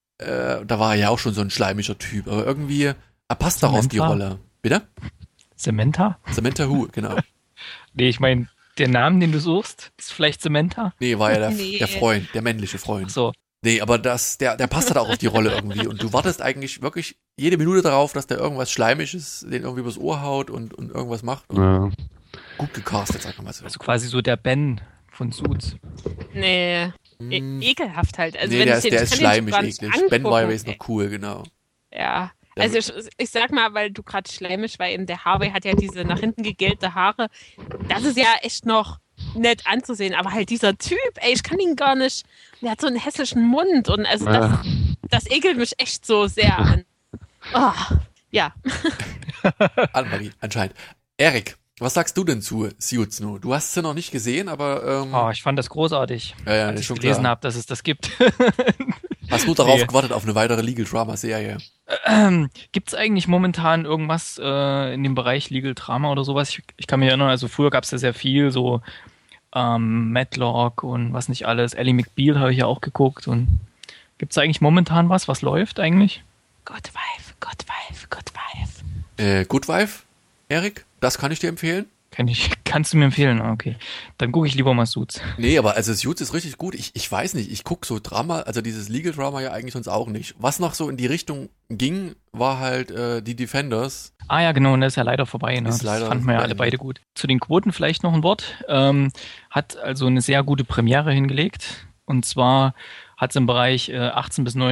Da war er ja auch schon so ein schleimischer Typ, aber irgendwie, er passt doch auf die Rolle. Bitte? Samantha Who, genau. Nee, ich meine, der Name, den du suchst, ist vielleicht Samantha? Nee, war ja der Freund, der männliche Freund. Ach so. Nee, aber der passt halt auch auf die Rolle irgendwie, und du wartest eigentlich wirklich jede Minute darauf, dass der irgendwas Schleimisches den irgendwie übers Ohr haut und irgendwas macht. Und gut gecastet, sag mal so. Also quasi so der Ben von Suits. Nee, ekelhaft halt. Also Nee, wenn der ist schleimig, eklig. Ben Wyatt ist ey. noch cool, genau. Ja, also ich sag mal, weil du gerade schleimisch, weil eben der Harvey hat ja diese nach hinten gegelte Haare. Das ist ja echt noch nett anzusehen, aber halt dieser Typ, ey, ich kann ihn gar nicht. Der hat so einen hässlichen Mund, und also das ekelt mich echt so sehr an. Oh, ja. Anne-Marie, anscheinend. Erik, was sagst du denn zu Suits Nu? Du hast es ja noch nicht gesehen, aber ich fand das großartig, als ich gelesen habe, dass es das gibt. Hast du darauf gewartet, auf eine weitere Legal Drama Serie? Gibt es eigentlich momentan irgendwas in dem Bereich Legal Drama oder sowas? Ich kann mich erinnern, also früher gab es ja sehr viel, so Matlock und was nicht alles. Ally McBeal habe ich ja auch geguckt. Und gibt es eigentlich momentan was läuft eigentlich? Good Wife. Good Wife, Erik, das kann ich dir empfehlen. Kannst du mir empfehlen? Okay. Dann gucke ich lieber mal Suits. Nee, aber also Suits ist richtig gut. Ich weiß nicht, ich gucke so Drama, also dieses Legal Drama ja eigentlich sonst auch nicht. Was noch so in die Richtung ging, war halt die Defenders. Ah ja, genau, und das ist ja leider vorbei. Ne? Das fanden wir ja alle beide gut. Zu den Quoten vielleicht noch ein Wort. Hat also eine sehr gute Premiere hingelegt. Und zwar hat es im Bereich 18 bis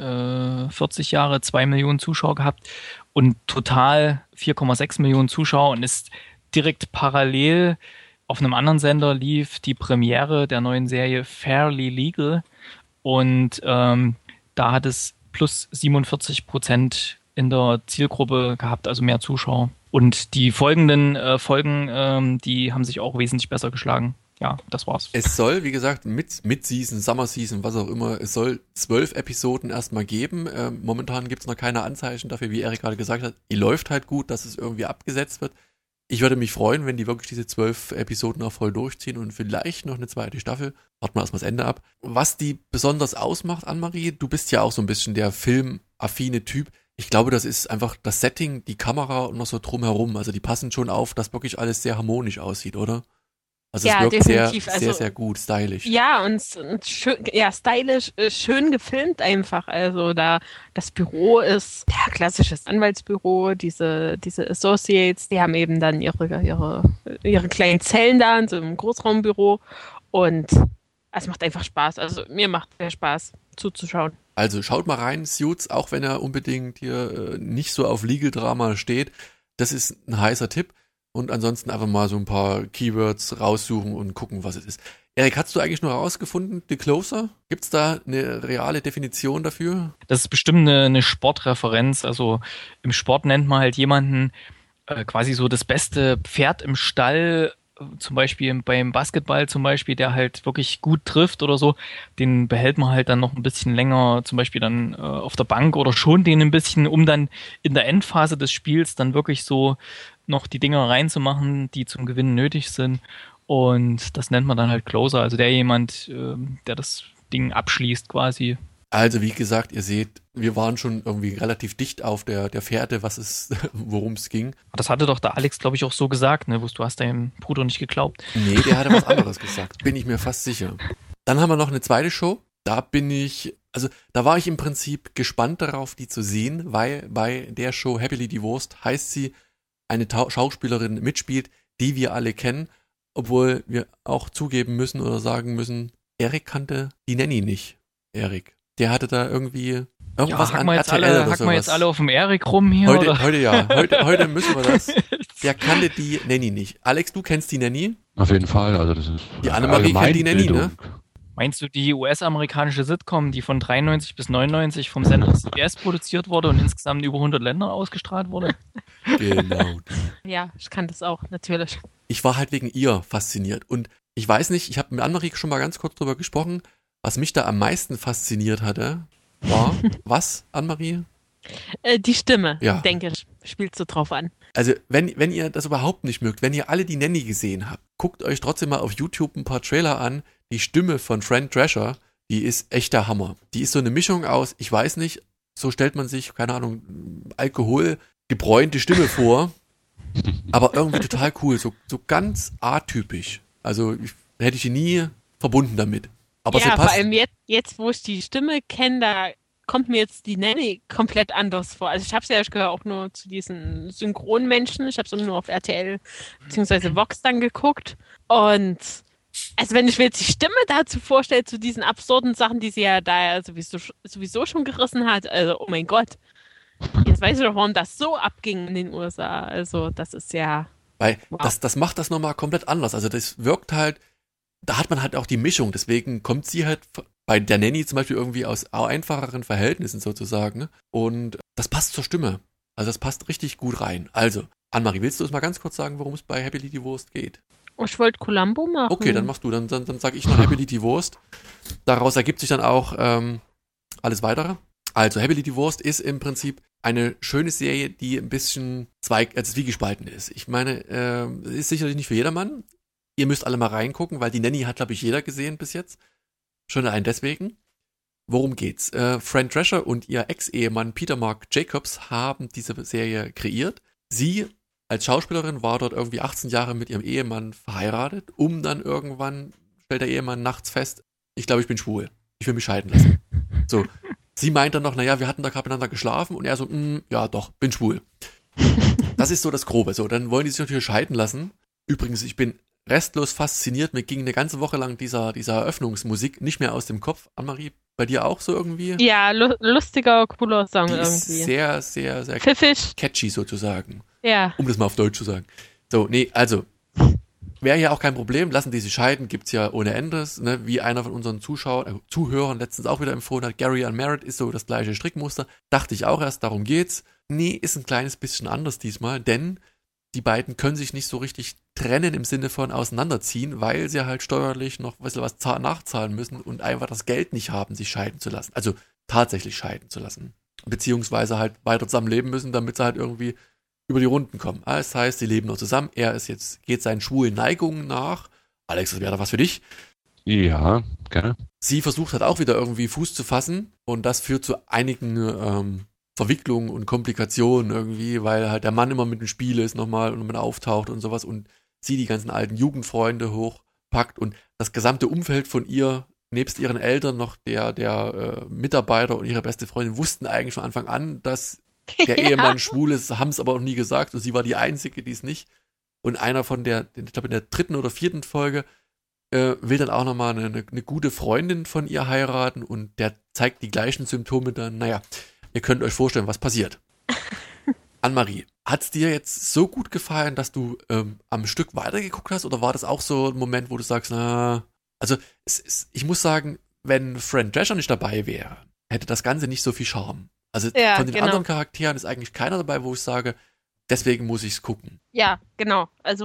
49 Jahre 2 Millionen Zuschauer gehabt und total 4,6 Millionen Zuschauer, und ist direkt parallel auf einem anderen Sender lief die Premiere der neuen Serie Fairly Legal, und da hat es plus 47% in der Zielgruppe gehabt, also mehr Zuschauer. Und die folgenden Folgen, die haben sich auch wesentlich besser geschlagen. Ja, das war's. Es soll, wie gesagt, Mid-Season, Summer-Season, was auch immer, es soll 12 Episoden erstmal geben. Momentan gibt's noch keine Anzeichen dafür, wie Erik gerade gesagt hat. Die läuft halt gut, dass es irgendwie abgesetzt wird. Ich würde mich freuen, wenn die wirklich diese 12 Episoden auch voll durchziehen und vielleicht noch eine zweite Staffel. Warten wir erstmal das Ende ab. Was die besonders ausmacht, Anne-Marie, du bist ja auch so ein bisschen der filmaffine Typ. Ich glaube, das ist einfach das Setting, die Kamera und noch so drumherum. Also die passen schon auf, dass wirklich alles sehr harmonisch aussieht, oder? Also ja, es wirkt definitiv. sehr gut, stylisch. Ja, und schön, stylisch, schön gefilmt einfach. Also das Büro ist klassisches Anwaltsbüro, diese Associates, die haben eben dann ihre kleinen Zellen da in so einem Großraumbüro, und es macht einfach Spaß. Also mir macht sehr Spaß zuzuschauen. Also schaut mal rein, Suits, auch wenn er unbedingt hier nicht so auf Legal Drama steht. Das ist ein heißer Tipp. Und ansonsten einfach mal so ein paar Keywords raussuchen und gucken, was es ist. Erik, hast du eigentlich nur herausgefunden, The Closer? Gibt's da eine reale Definition dafür? Das ist bestimmt eine Sportreferenz. Also im Sport nennt man halt jemanden quasi so das beste Pferd im Stall zum Beispiel beim Basketball zum Beispiel, der halt wirklich gut trifft oder so, den behält man halt dann noch ein bisschen länger, zum Beispiel dann auf der Bank oder schon den ein bisschen, um dann in der Endphase des Spiels dann wirklich so noch die Dinger reinzumachen, die zum Gewinnen nötig sind. Und das nennt man dann halt Closer, also der das Ding abschließt quasi. Also wie gesagt, ihr seht, wir waren schon irgendwie relativ dicht auf der Fährte, worum es ging. Das hatte doch der Alex, glaube ich, auch so gesagt, ne? Du hast deinem Bruder nicht geglaubt. Nee, der hatte was anderes gesagt, bin ich mir fast sicher. Dann haben wir noch eine zweite Show, da war ich im Prinzip gespannt darauf, die zu sehen, weil bei der Show Happily Divorced heißt sie, eine Schauspielerin mitspielt, die wir alle kennen, obwohl wir auch zugeben müssen oder sagen müssen, Erik kannte die Nanny nicht. Erik. Der hatte da irgendwie irgendwas an RTL oder sowas. Hacken wir jetzt alle auf dem Erik rum hier? Heute müssen wir das. Der kannte die Nanny nicht. Alex, du kennst die Nanny? Auf jeden Fall, also das ist die Annemarie kennt die Nanny, ne? Meinst du die US-amerikanische Sitcom, die von 93 bis 99 vom Sender CBS produziert wurde und insgesamt in über 100 Ländern ausgestrahlt wurde? Genau. Ja, ich kann das auch, natürlich. Ich war halt wegen ihr fasziniert und ich weiß nicht, ich habe mit Annemarie schon mal ganz kurz drüber gesprochen, was mich da am meisten fasziniert hatte, war, was, Annemarie? Die Stimme, ja. Denke ich, spielt so drauf an. Also, wenn ihr das überhaupt nicht mögt, wenn ihr alle die Nanny gesehen habt, guckt euch trotzdem mal auf YouTube ein paar Trailer an. Die Stimme von Fran Drescher, die ist echt der Hammer. Die ist so eine Mischung aus, ich weiß nicht, so stellt man sich, keine Ahnung, alkoholgebräunte Stimme vor, aber irgendwie total cool, so ganz atypisch. Also, hätte ich die nie verbunden damit. Aber ja, vor allem jetzt, wo ich die Stimme kenne, da kommt mir jetzt die Nanny komplett anders vor. Also ich habe es ja, ich gehöre auch nur zu diesen Synchronmenschen. Ich habe es nur auf RTL bzw. Vox dann geguckt. Und also wenn ich mir jetzt die Stimme dazu vorstelle, zu diesen absurden Sachen, die sie ja da sowieso schon gerissen hat, also oh mein Gott. Jetzt weiß ich doch, warum das so abging in den USA. Also das ist ja... Weil das macht das nochmal komplett anders. Also das wirkt halt, da hat man halt auch die Mischung, deswegen kommt sie halt bei der Nanny zum Beispiel irgendwie aus einfacheren Verhältnissen sozusagen, ne? Und das passt zur Stimme. Also das passt richtig gut rein. Also, Annemarie, willst du uns mal ganz kurz sagen, worum es bei Happily Divorced geht? Ich wollte Columbo machen. Okay, dann machst du, dann sage ich noch Happily Divorced. Daraus ergibt sich dann auch alles Weitere. Also, Happily Divorced ist im Prinzip eine schöne Serie, die ein bisschen zwiegespalten ist. Ich meine, ist sicherlich nicht für jedermann. Ihr müsst alle mal reingucken, weil die Nanny hat, glaube ich, jeder gesehen bis jetzt. Schon allein deswegen. Worum geht's? Fran Drescher und ihr Ex-Ehemann Peter Mark Jacobs haben diese Serie kreiert. Sie als Schauspielerin war dort irgendwie 18 Jahre mit ihrem Ehemann verheiratet, dann irgendwann stellt der Ehemann nachts fest, ich glaube, ich bin schwul. Ich will mich scheiden lassen. So. Sie meint dann noch, naja, wir hatten da gerade miteinander geschlafen und er so, ja doch, bin schwul. Das ist so das Grobe. So, dann wollen die sich natürlich scheiden lassen. Übrigens, ich bin restlos fasziniert. Mir ging eine ganze Woche lang dieser Eröffnungsmusik nicht mehr aus dem Kopf. Annemarie, bei dir auch so irgendwie? Ja, lustiger, cooler Song die irgendwie. Ist sehr, sehr, sehr pfiffig, catchy sozusagen. Ja. Um das mal auf Deutsch zu sagen. So, nee, also, wäre ja auch kein Problem. Lassen die sich scheiden, gibt's ja ohne Endes. Ne? Wie einer von unseren Zuhörern letztens auch wieder empfohlen hat, Gary Unmarried ist so das gleiche Strickmuster. Dachte ich auch erst, darum geht's. Nee, ist ein kleines bisschen anders diesmal, denn die beiden können sich nicht so richtig trennen im Sinne von auseinanderziehen, weil sie halt steuerlich noch was nachzahlen müssen und einfach das Geld nicht haben, sich scheiden zu lassen. Also tatsächlich scheiden zu lassen. Beziehungsweise halt weiter zusammen leben müssen, damit sie halt irgendwie über die Runden kommen. Das heißt, sie leben noch zusammen. Er geht seinen schwulen Neigungen nach. Alex, das wäre doch was für dich. Ja, gerne. Sie versucht halt auch wieder irgendwie Fuß zu fassen und das führt zu einigen Verwicklungen und Komplikationen irgendwie, weil halt der Mann immer mit dem Spiel ist nochmal und man auftaucht und sowas und sie die ganzen alten Jugendfreunde hochpackt und das gesamte Umfeld von ihr, nebst ihren Eltern noch der Mitarbeiter und ihre beste Freundin wussten eigentlich von Anfang an, dass der Ehemann schwul ist, haben es aber auch nie gesagt und sie war die Einzige, die es nicht. Und einer von ich glaube in der 3. oder 4. Folge will dann auch nochmal eine gute Freundin von ihr heiraten und der zeigt die gleichen Symptome dann, naja, ihr könnt euch vorstellen, was passiert. Annemarie, hat's dir jetzt so gut gefallen, dass du am Stück weitergeguckt hast oder war das auch so ein Moment, wo du sagst, also ich muss sagen, wenn Fran Drescher nicht dabei wäre, hätte das Ganze nicht so viel Charme. Also ja, von den anderen Charakteren ist eigentlich keiner dabei, wo ich sage, deswegen muss ich's gucken. Ja, genau. Also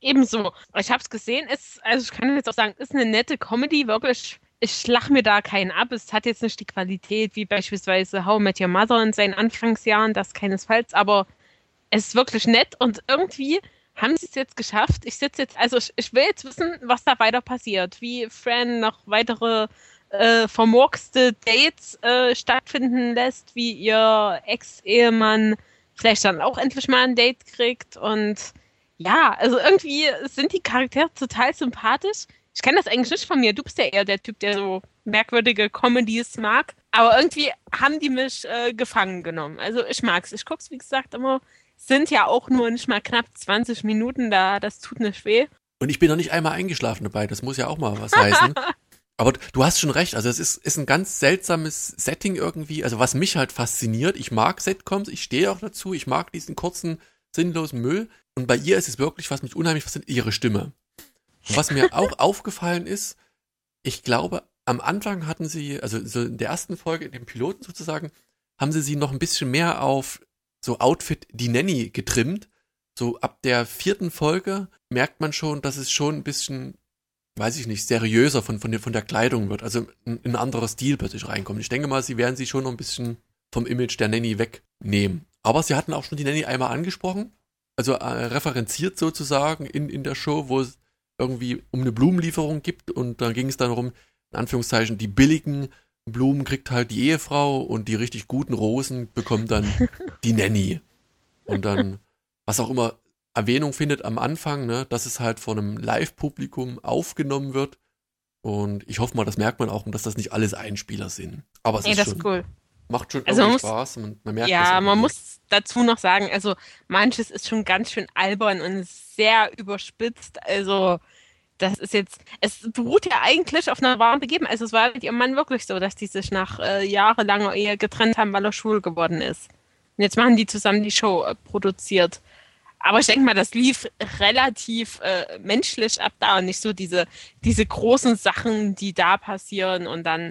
Ebenso. Ich habe es gesehen, also ich kann jetzt auch sagen, ist eine nette Comedy, wirklich. Ich lach mir da keinen ab. Es hat jetzt nicht die Qualität wie beispielsweise How I Met Your Mother in seinen Anfangsjahren, das keinesfalls, aber es ist wirklich nett und irgendwie haben sie es jetzt geschafft. Ich sitze jetzt, also ich will jetzt wissen, was da weiter passiert, wie Fran noch weitere vermurkste Dates stattfinden lässt, wie ihr Ex-Ehemann vielleicht dann auch endlich mal ein Date kriegt und ja, also irgendwie sind die Charaktere total sympathisch. Ich kenne das eigentlich nicht von mir. Du bist ja eher der Typ, der so merkwürdige Comedies mag. Aber irgendwie haben die mich gefangen genommen. Also ich mag's. Ich guck's, wie gesagt, immer. Sind ja auch nur nicht mal knapp 20 Minuten da. Das tut nicht weh. Und ich bin noch nicht einmal eingeschlafen dabei. Das muss ja auch mal was heißen. Aber du hast schon recht. Also es ist ein ganz seltsames Setting irgendwie. Also was mich halt fasziniert. Ich mag Sitcoms. Ich stehe auch dazu. Ich mag diesen kurzen, sinnlosen Müll. Und bei ihr ist es wirklich, was mich unheimlich fasziniert, ihre Stimme. Und was mir auch aufgefallen ist, ich glaube, am Anfang hatten sie, also so in der ersten Folge, in dem Piloten sozusagen, haben sie noch ein bisschen mehr auf so Outfit die Nanny getrimmt. So ab der 4. Folge merkt man schon, dass es schon ein bisschen, weiß ich nicht, seriöser von der Kleidung wird. Also ein anderer Stil plötzlich reinkommt. Ich denke mal, sie werden sie schon noch ein bisschen vom Image der Nanny wegnehmen. Aber sie hatten auch schon die Nanny einmal angesprochen, also referenziert sozusagen in der Show, wo es irgendwie um eine Blumenlieferung gibt und da ging es dann darum, in Anführungszeichen, die billigen Blumen kriegt halt die Ehefrau und die richtig guten Rosen bekommt dann die Nanny. Und dann, was auch immer Erwähnung findet am Anfang, ne, dass es halt von einem Live-Publikum aufgenommen wird und ich hoffe mal, das merkt man auch, dass das nicht alles Einspieler sind. Aber es ist das schon, ist cool. macht schon Also irgendwie Spaß und man merkt das Ja, man irgendwie. muss dazu noch sagen, also manches ist schon ganz schön albern und ist sehr überspitzt. Also das ist jetzt, es beruht ja eigentlich auf einer wahren Begebenheit. Also es war mit ihrem Mann wirklich so, dass die sich nach jahrelanger Ehe getrennt haben, weil er schwul geworden ist. Und jetzt machen die zusammen die Show produziert. Aber ich denke mal, das lief relativ menschlich ab da und nicht so diese großen Sachen, die da passieren und dann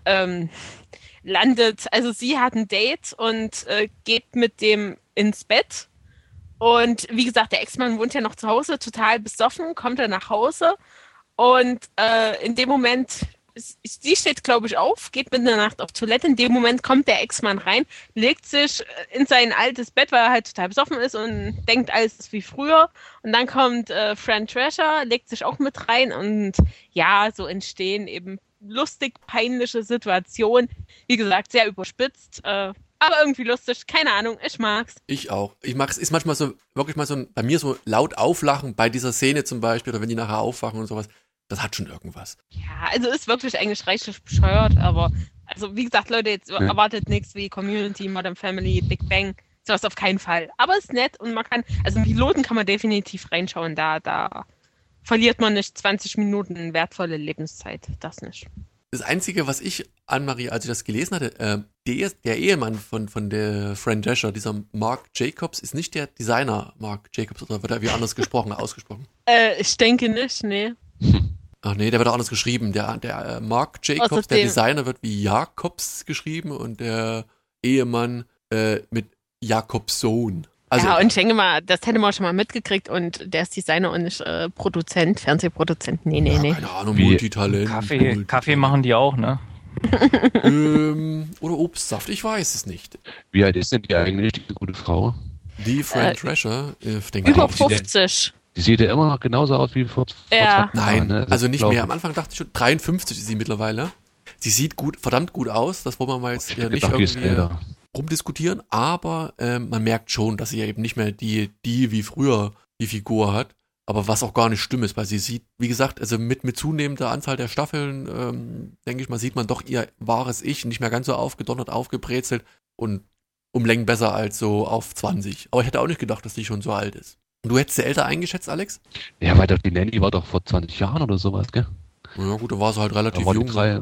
landet, also sie hat ein Date und geht mit dem ins Bett. Und wie gesagt, der Ex-Mann wohnt ja noch zu Hause, total besoffen, kommt er nach Hause und in dem Moment, sie steht, glaube ich, auf, geht mitten in der Nacht auf Toilette, in dem Moment kommt der Ex-Mann rein, legt sich in sein altes Bett, weil er halt total besoffen ist und denkt, alles ist wie früher. Und dann kommt Fran Drescher, legt sich auch mit rein und ja, so entstehen eben lustig peinliche Situationen. Wie gesagt, sehr überspitzt, aber irgendwie lustig, keine Ahnung, ich mag's. Ich auch. Ich mag's, ist manchmal so, wirklich mal so, bei mir so laut auflachen bei dieser Szene zum Beispiel, oder wenn die nachher aufwachen und sowas. Das hat schon irgendwas. Ja, also ist wirklich eigentlich reichlich bescheuert, aber, also wie gesagt, Leute, jetzt erwartet nichts wie Community, Modern Family, Big Bang, sowas auf keinen Fall. Aber ist nett und man kann, also im Piloten kann man definitiv reinschauen, da verliert man nicht 20 Minuten wertvolle Lebenszeit, das nicht. Das Einzige, was ich, Anne-Marie, als ich das gelesen hatte, der Ehemann von der Fran Drescher, dieser Marc Jacobs, ist nicht der Designer Marc Jacobs, oder wird er wie anders ausgesprochen? Ich denke nicht, nee. Ach nee, der wird auch anders geschrieben. Der Marc Jacobs, Außerdem, der Designer, wird wie Jakobs geschrieben und der Ehemann mit Jakobsohn. Also, ja, und ich denke mal, das hätte man schon mal mitgekriegt und der ist Designer und nicht Produzent, Fernsehproduzent. Nee. keine Ahnung, Wie Multitalent. Kaffee machen die auch, ne? Oder Obstsaft, ich weiß es nicht. Wie alt ist denn die eigentlich, die gute Frau? Die Fran Drescher, denke Über ich. 50. Die sieht ja immer noch genauso aus wie vor Ja. 20 Jahren. Nein, Ne? also nicht mehr. Am Anfang dachte ich schon, 53 ist sie mittlerweile. Sie sieht verdammt gut aus, das wollen wir mal jetzt ja nicht irgendwie rumdiskutieren, aber man merkt schon, dass sie ja eben nicht mehr die wie früher die Figur hat, aber was auch gar nicht schlimm ist, weil sie sieht, wie gesagt, also mit zunehmender Anzahl der Staffeln, denke ich mal, sieht man doch ihr wahres Ich, nicht mehr ganz so aufgedonnert, aufgebrezelt und um Längen besser als so auf 20. Aber ich hätte auch nicht gedacht, dass die schon so alt ist. Und du hättest sie älter eingeschätzt, Alex? Ja, weil doch die Nanny war doch vor 20 Jahren oder sowas, gell? Ja gut, da war sie halt relativ Da war jung. die drei,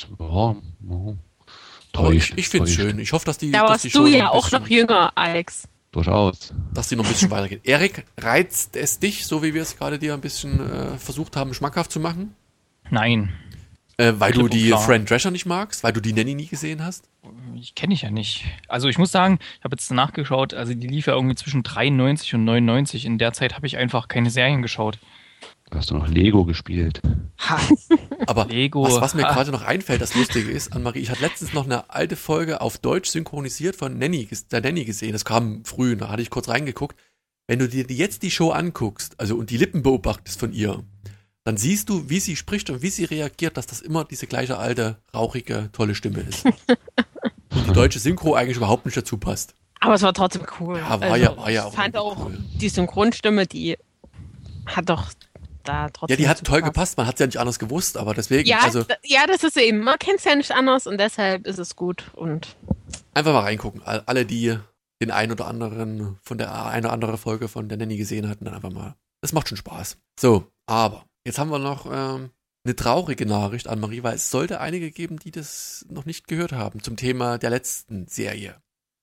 Aber ich finde es schön. Ich hoffe, dass die Da dass warst die du schon ja ein auch bisschen, noch jünger, Alex. Durchaus. dass die noch ein bisschen weitergeht. Erik, reizt es dich, so wie wir es gerade dir ein bisschen versucht haben, schmackhaft zu machen? Nein. Weil du klipp und die klar. Fran Drescher nicht magst? Weil du die Nanny nie gesehen hast? Ich kenne ich ja nicht. Also ich muss sagen, ich habe jetzt nachgeschaut, also die lief ja irgendwie zwischen 93 und 99. In der Zeit habe ich einfach keine Serien geschaut. Da hast du noch Lego gespielt. Ha, Aber Lego. was mir gerade noch einfällt, das Lustige ist, Annemarie, ich hatte letztens noch eine alte Folge auf Deutsch synchronisiert von der Nanny gesehen. Das kam früh, da hatte ich kurz reingeguckt. Wenn du dir jetzt die Show anguckst, also und die Lippen beobachtest von ihr, dann siehst du, wie sie spricht und wie sie reagiert, dass das immer diese gleiche alte, rauchige, tolle Stimme ist. Und die deutsche Synchro eigentlich überhaupt nicht dazu passt. Aber es war trotzdem cool. Ja, war ja auch Ich fand auch cool. die Synchronstimme, die hat doch da trotzdem. Ja, die hat dazu toll gepasst, man hat es ja nicht anders gewusst, aber deswegen, Ja, also ja, das ist eben. Man kennt es ja nicht anders und deshalb ist es gut. Und einfach mal reingucken. Alle, die den einen oder anderen von der eine oder andere Folge von der Nanny gesehen hatten, dann einfach mal. Das macht schon Spaß. So, aber jetzt haben wir noch eine traurige Nachricht an Marie, weil es sollte einige geben, die das noch nicht gehört haben zum Thema der letzten Serie.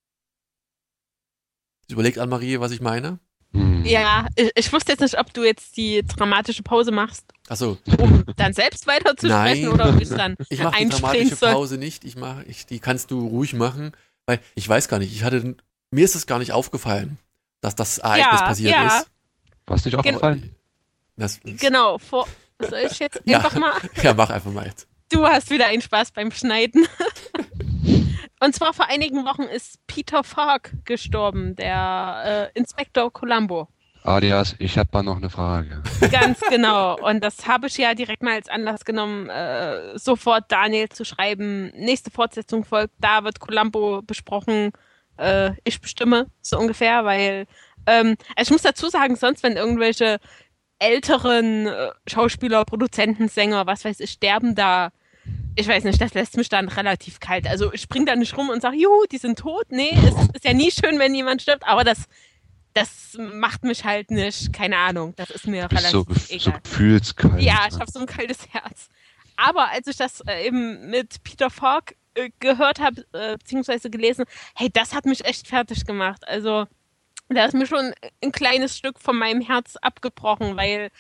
Überlegt Anne-Marie, was ich meine? ja, ich wusste jetzt nicht, ob du jetzt die dramatische Pause machst, Achso, um dann selbst weiterzusprechen Nein. oder ob ich dann ich mache die einspringen dramatische soll. Pause nicht. Die kannst du ruhig machen, weil ich weiß gar nicht, mir ist es gar nicht aufgefallen, dass das Ereignis passiert ja. ist. Was nicht aufgefallen? Genau, soll ich jetzt Ja. einfach mal? Ja, mach einfach mal jetzt. Du hast wieder einen Spaß beim Schneiden. Und zwar vor einigen Wochen ist Peter Falk gestorben, der Inspektor Columbo. Alias, ich habe mal noch eine Frage. Ganz genau. Und das habe ich ja direkt mal als Anlass genommen, sofort Daniel zu schreiben. Nächste Fortsetzung folgt, da wird Columbo besprochen. Ich bestimme, so ungefähr, weil also ich muss dazu sagen, sonst wenn irgendwelche älteren Schauspieler, Produzenten, Sänger, was weiß ich, sterben da, ich weiß nicht, das lässt mich dann relativ kalt. Also ich spring da nicht rum und sage, juhu, die sind tot. Nee, es ist ja nie schön, wenn jemand stirbt, aber das macht mich halt nicht, keine Ahnung, das ist mir Du bist so, relativ so egal. gefühlskalt. Ja, ich habe so ein kaltes Herz. Aber als ich das eben mit Peter Falk gehört habe, beziehungsweise gelesen, hey, das hat mich echt fertig gemacht. Also da ist mir schon ein kleines Stück von meinem Herz abgebrochen, weil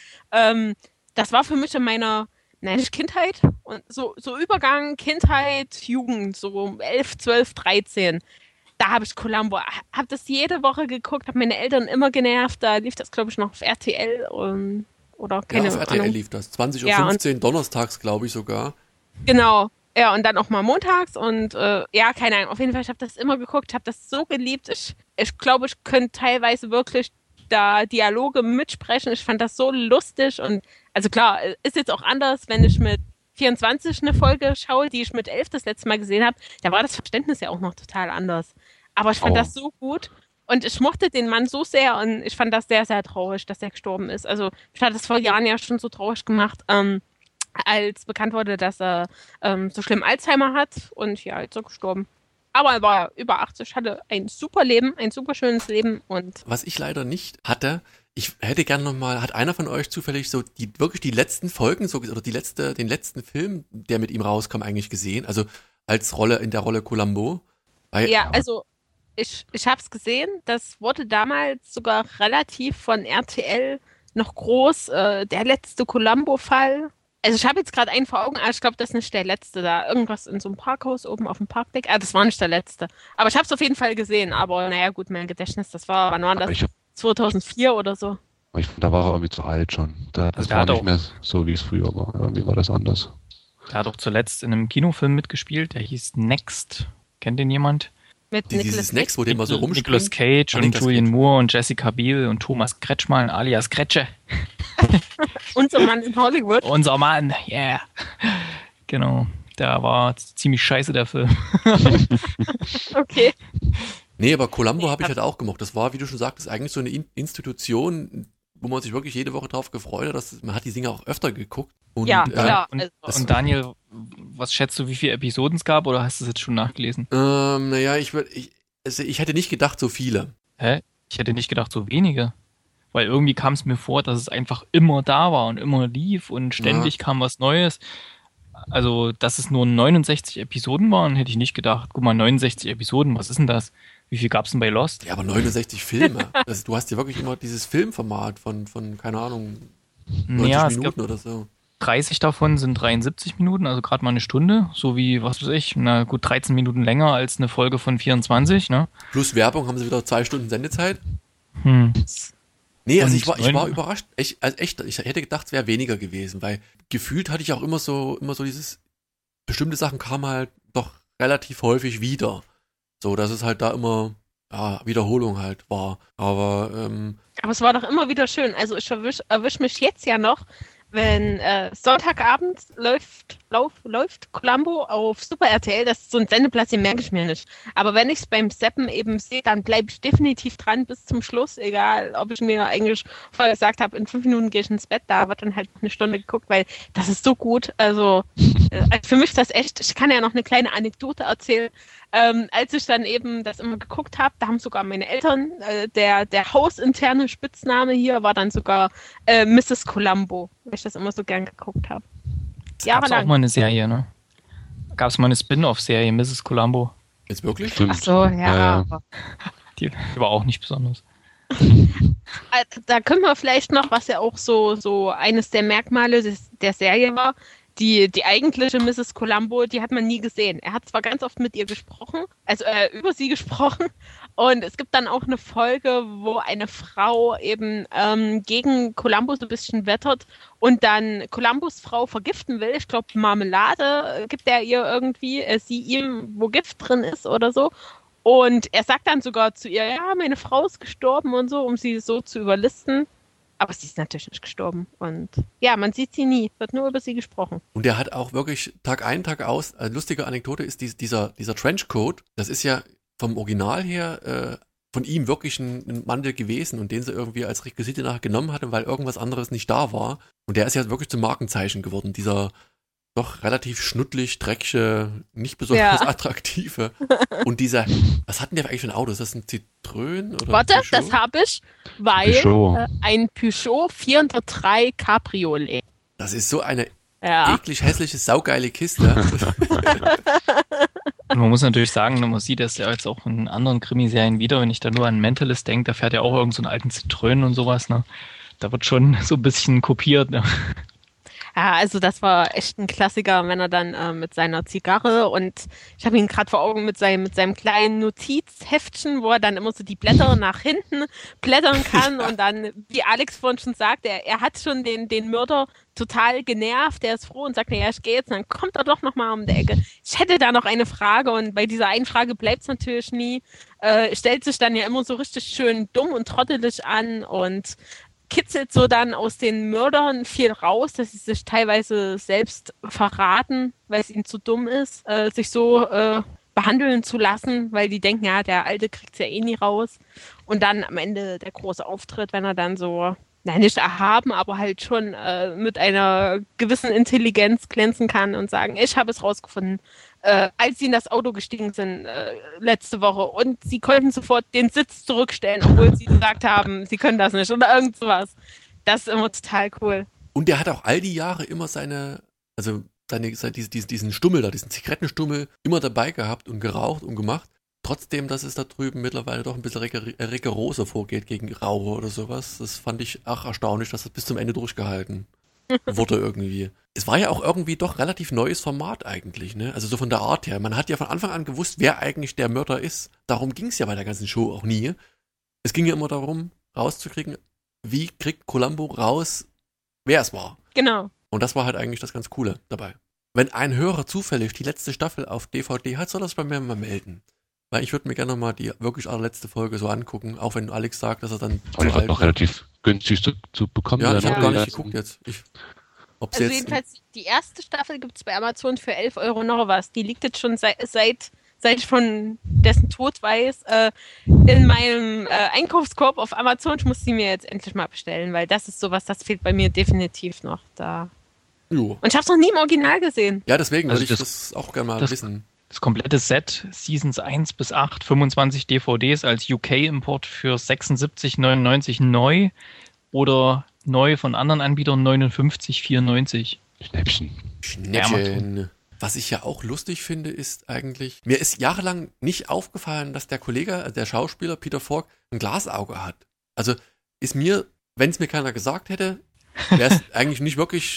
das war für mich in meiner, nicht Kindheit, und so Übergang Kindheit, Jugend, so 11, 12, 13. Da habe ich Columbo, habe das jede Woche geguckt, habe meine Eltern immer genervt. Da lief das, glaube ich, noch auf RTL oder keine Ja, auf RTL Ahnung. lief das. 20.15 Ja, Uhr, donnerstags, glaube ich sogar. Genau. Ja, und dann auch mal montags und ja, keine Ahnung. Auf jeden Fall, ich habe das immer geguckt, habe das so geliebt. Ich glaube, ich könnte teilweise wirklich da Dialoge mitsprechen. Ich fand das so lustig und also klar, ist jetzt auch anders, wenn ich mit 24 eine Folge schaue, die ich mit 11 das letzte Mal gesehen habe. Da war das Verständnis ja auch noch total anders. Aber ich fand das so gut und ich mochte den Mann so sehr und ich fand das sehr, sehr traurig, dass er gestorben ist. Also mich hat das vor Jahren ja schon so traurig gemacht, als bekannt wurde, dass er so schlimm Alzheimer hat und ja, jetzt ist er gestorben. Aber er war über 80, hatte ein super Leben, ein super schönes Leben und Was ich leider nicht hatte, ich hätte gern nochmal, hat einer von euch zufällig so wirklich die letzten Folgen oder den letzten Film, der mit ihm rauskam, eigentlich gesehen? Also in der Rolle Columbo? ja, also ich habe es gesehen, das wurde damals sogar relativ von RTL noch groß, der letzte Columbo-Fall. Also ich habe jetzt gerade einen vor Augen, aber ich glaube, das ist nicht der letzte da. Irgendwas in so einem Parkhaus oben auf dem Parkdeck. Das war nicht der letzte. Aber ich habe es auf jeden Fall gesehen. Aber naja, gut, mein Gedächtnis, wann war das? 2004 oder so. Ich fand, da war er irgendwie zu alt schon. Das Also war der nicht hat mehr so, wie es früher war. Irgendwie war das anders. Der hat auch zuletzt in einem Kinofilm mitgespielt, der hieß Next. Kennt den jemand? Mit Dieses Nicolas Next, wo der immer so rumspringt. Nicolas Cage und Nicolas Julianne Cage. Moore und Jessica Biel und Thomas Kretschmann alias Kretsche. Unser Mann in Hollywood. Unser Mann, yeah. Genau, der war ziemlich scheiße, der Film. Okay. Nee, aber Columbo habe ich halt auch gemocht. Das war, wie du schon sagtest, eigentlich so eine Institution, wo man sich wirklich jede Woche drauf gefreut hat. Man hat die Dinge auch öfter geguckt. Und, Ja, klar. Und Daniel, was schätzt du, wie viele Episoden es gab oder hast du es jetzt schon nachgelesen? Naja, ich hätte nicht gedacht, so viele. Hä? Ich hätte nicht gedacht, so wenige. Weil irgendwie kam es mir vor, dass es einfach immer da war und immer lief und ständig kam was Neues. Also, dass es nur 69 Episoden waren, hätte ich nicht gedacht. Guck mal, 69 Episoden, was ist denn das? Wie viel gab's denn bei Lost? Ja, aber 69 Filme. Du hast ja wirklich immer dieses Filmformat von keine Ahnung, 90 Ja, es Minuten gab, oder so. 30 davon sind 73 Minuten, also gerade mal eine Stunde, so wie, was weiß ich, na gut, 13 Minuten länger als eine Folge von 24, ne? Plus Werbung haben sie wieder 2 Stunden Sendezeit. Hm. Nee, also Und ich war überrascht. Ich hätte gedacht, es wäre weniger gewesen, weil gefühlt hatte ich auch immer so dieses, bestimmte Sachen kamen halt doch relativ häufig wieder. So, dass es halt da immer, ja, Wiederholung halt war. Aber es war doch immer wieder schön. Also ich erwisch mich jetzt ja noch, wenn Sonntagabend läuft Columbo auf Super RTL, das ist so ein Sendeplatz, den merke ich mir nicht. Aber wenn ich es beim Zappen eben sehe, dann bleibe ich definitiv dran bis zum Schluss, egal ob ich mir eigentlich vorher gesagt habe, in 5 Minuten gehe ich ins Bett, da wird dann halt eine Stunde geguckt, weil das ist so gut. Also für mich ist das echt, ich kann ja noch eine kleine Anekdote erzählen. Als ich dann eben das immer geguckt habe, da haben sogar meine Eltern, der hausinterne Spitzname hier war dann sogar Mrs. Columbo, weil ich das immer so gern geguckt habe. Gab's auch mal eine Serie, ne? Gab's mal eine Spin-off-Serie, Mrs. Columbo. jetzt wirklich? Stimmt. Ach so, ja. Die war auch nicht besonders. Da können wir vielleicht noch, was ja auch so eines der Merkmale der Serie war, die eigentliche Mrs. Columbo, die hat man nie gesehen. Er hat zwar ganz oft mit ihr gesprochen, also über sie gesprochen, und es gibt dann auch eine Folge, wo eine Frau eben gegen Columbo so ein bisschen wettert und dann Columbus Frau vergiften will. Ich glaube, Marmelade gibt er ihr irgendwie, sie ihm, wo Gift drin ist oder so. Und er sagt dann sogar zu ihr, ja, meine Frau ist gestorben und so, um sie so zu überlisten. Aber sie ist natürlich nicht gestorben. Und ja, man sieht sie nie, wird nur über sie gesprochen. Und der hat auch wirklich Tag ein, Tag aus, eine lustige Anekdote ist dieser Trenchcoat, das ist ja vom Original her von ihm wirklich ein Mantel gewesen und den sie irgendwie als Requisite nachher genommen hatte, weil irgendwas anderes nicht da war. Und der ist ja wirklich zum Markenzeichen geworden, dieser doch relativ schnuddelig, dreckige, nicht besonders attraktive. Und dieser, was hatten der eigentlich für ein Auto? Ist das ein Citroën oder Warte, Peugeot? das habe ich, weil Peugeot. Ein Peugeot 403 Cabriolet. Das ist so eine Ja. eklig hässliche, saugeile Kiste. Und man muss natürlich sagen, man sieht das ja jetzt auch in anderen Krimiserien wieder, wenn ich da nur an Mentalist denke, da fährt ja auch irgend so einen alten Citroën und sowas, ne? Da wird schon so ein bisschen kopiert, ne? Ja, also das war echt ein Klassiker, wenn er dann mit seiner Zigarre und ich habe ihn gerade vor Augen mit seinem kleinen Notizheftchen, wo er dann immer so die Blätter nach hinten blättern kann und dann, wie Alex vorhin schon sagte, er hat schon den Mörder total genervt, der ist froh und sagt, ja, ich gehe jetzt, und dann kommt er doch nochmal um die Ecke. Ich hätte da noch eine Frage und bei dieser einen Frage bleibt es natürlich nie. Stellt sich dann ja immer so richtig schön dumm und trottelig an und kitzelt so dann aus den Mördern viel raus, dass sie sich teilweise selbst verraten, weil es ihnen zu dumm ist, sich so behandeln zu lassen, weil die denken, ja, der Alte kriegt's ja eh nie raus. Und dann am Ende der große Auftritt, wenn er dann so, nein, nicht erhaben, aber halt schon mit einer gewissen Intelligenz glänzen kann und sagen, ich habe es rausgefunden, als sie in das Auto gestiegen sind letzte Woche und sie konnten sofort den Sitz zurückstellen, obwohl sie gesagt haben, sie können das nicht oder irgend sowas. Das ist immer total cool. Und der hat auch all die Jahre immer diesen Stummel da, diesen Zigarettenstummel immer dabei gehabt und geraucht und gemacht. Trotzdem, dass es da drüben mittlerweile doch ein bisschen rigoroser vorgeht gegen Raucher oder sowas. Das fand ich auch erstaunlich, dass das bis zum Ende durchgehalten wurde irgendwie. Es war ja auch irgendwie doch relativ neues Format eigentlich, ne? Also so von der Art her. Man hat ja von Anfang an gewusst, wer eigentlich der Mörder ist. Darum ging es ja bei der ganzen Show auch nie. Es ging ja immer darum, rauszukriegen, wie kriegt Columbo raus, wer es war. Genau. Und das war halt eigentlich das ganz Coole dabei. Wenn ein Hörer zufällig die letzte Staffel auf DVD hat, soll das bei mir mal melden. Weil ich würde mir gerne mal die wirklich allerletzte Folge so angucken, auch wenn Alex sagt, dass er dann Aber die wird noch relativ günstig zu bekommen. Ja, ich habe gar nicht letzten- geguckt jetzt. Also jedenfalls, die erste Staffel gibt's bei Amazon für 11 Euro noch was. Die liegt jetzt schon seit ich von dessen Tod weiß, in meinem Einkaufskorb auf Amazon. Ich muss sie mir jetzt endlich mal bestellen, weil das ist sowas, das fehlt bei mir definitiv noch da. Jo. Und ich habe es noch nie im Original gesehen. Ja, deswegen Also würde ich das- das auch gerne mal das- wissen. Das komplette Set, Seasons 1 bis 8, 25 DVDs als UK-Import für 76,99 neu oder neu von anderen Anbietern 59,94. Schnäppchen. Schnäppchen. Was ich ja auch lustig finde, ist eigentlich, mir ist jahrelang nicht aufgefallen, dass der Kollege, also der Schauspieler Peter Falk, ein Glasauge hat. Also ist mir, wenn es mir keiner gesagt hätte, wäre es eigentlich nicht wirklich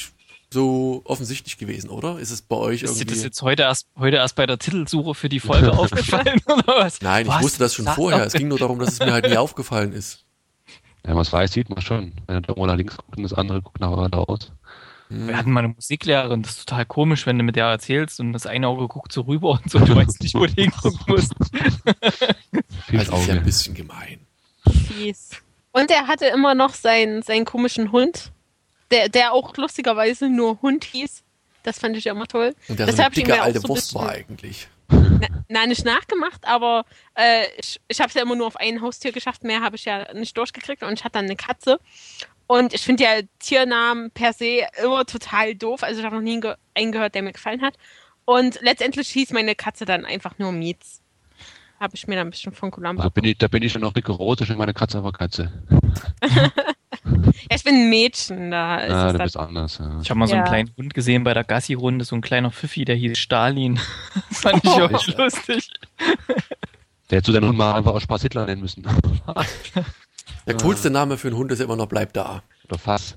so offensichtlich gewesen, oder? Ist es bei euch Ist dir irgendwie... das jetzt heute erst bei der Titelsuche für die Folge aufgefallen, oder was? Nein, ich wusste das schon vorher. Es ging nur darum, dass es mir halt nie aufgefallen ist. Wenn man es weiß, sieht man schon. Wenn der nach links guckt und das andere guckt nach raus. Wir hatten mal eine Musiklehrerin, das ist total komisch, wenn du mit der erzählst und das eine Auge guckt so rüber und so, du weißt nicht, wo du hingucken musst. Also ist ja ein bisschen gemein. Fies. Und er hatte immer noch seinen komischen Hund, der auch lustigerweise nur Hund hieß. Das fand ich ja immer toll. Und der so eine Deshalb dicke auch alte so Wurst bisschen- war eigentlich. Nein, nicht nachgemacht, aber ich habe es ja immer nur auf ein Haustier geschafft. Mehr habe ich ja nicht durchgekriegt und ich hatte dann eine Katze. Und ich finde ja Tiernamen per se immer total doof. Also ich habe noch nie einen gehört, der mir gefallen hat. Und letztendlich hieß meine Katze dann einfach nur Mietz. Habe ich mir dann ein bisschen von Columbo. Da bin ich dann noch rigorotisch und meine Katze aber Katze. Ja, ich bin ein Mädchen, da ist Ja, es du dann. bist anders. Ja. Ich habe mal so einen Ja. kleinen Hund gesehen bei der Gassi-Runde, so ein kleiner Pfiffi, der hieß Stalin. Das fand ich auch lustig. Der hättest du deinen Hund mal einfach aus Spaß Hitler nennen müssen. Der coolste Name für einen Hund ist immer noch Bleib da. Oder Fass.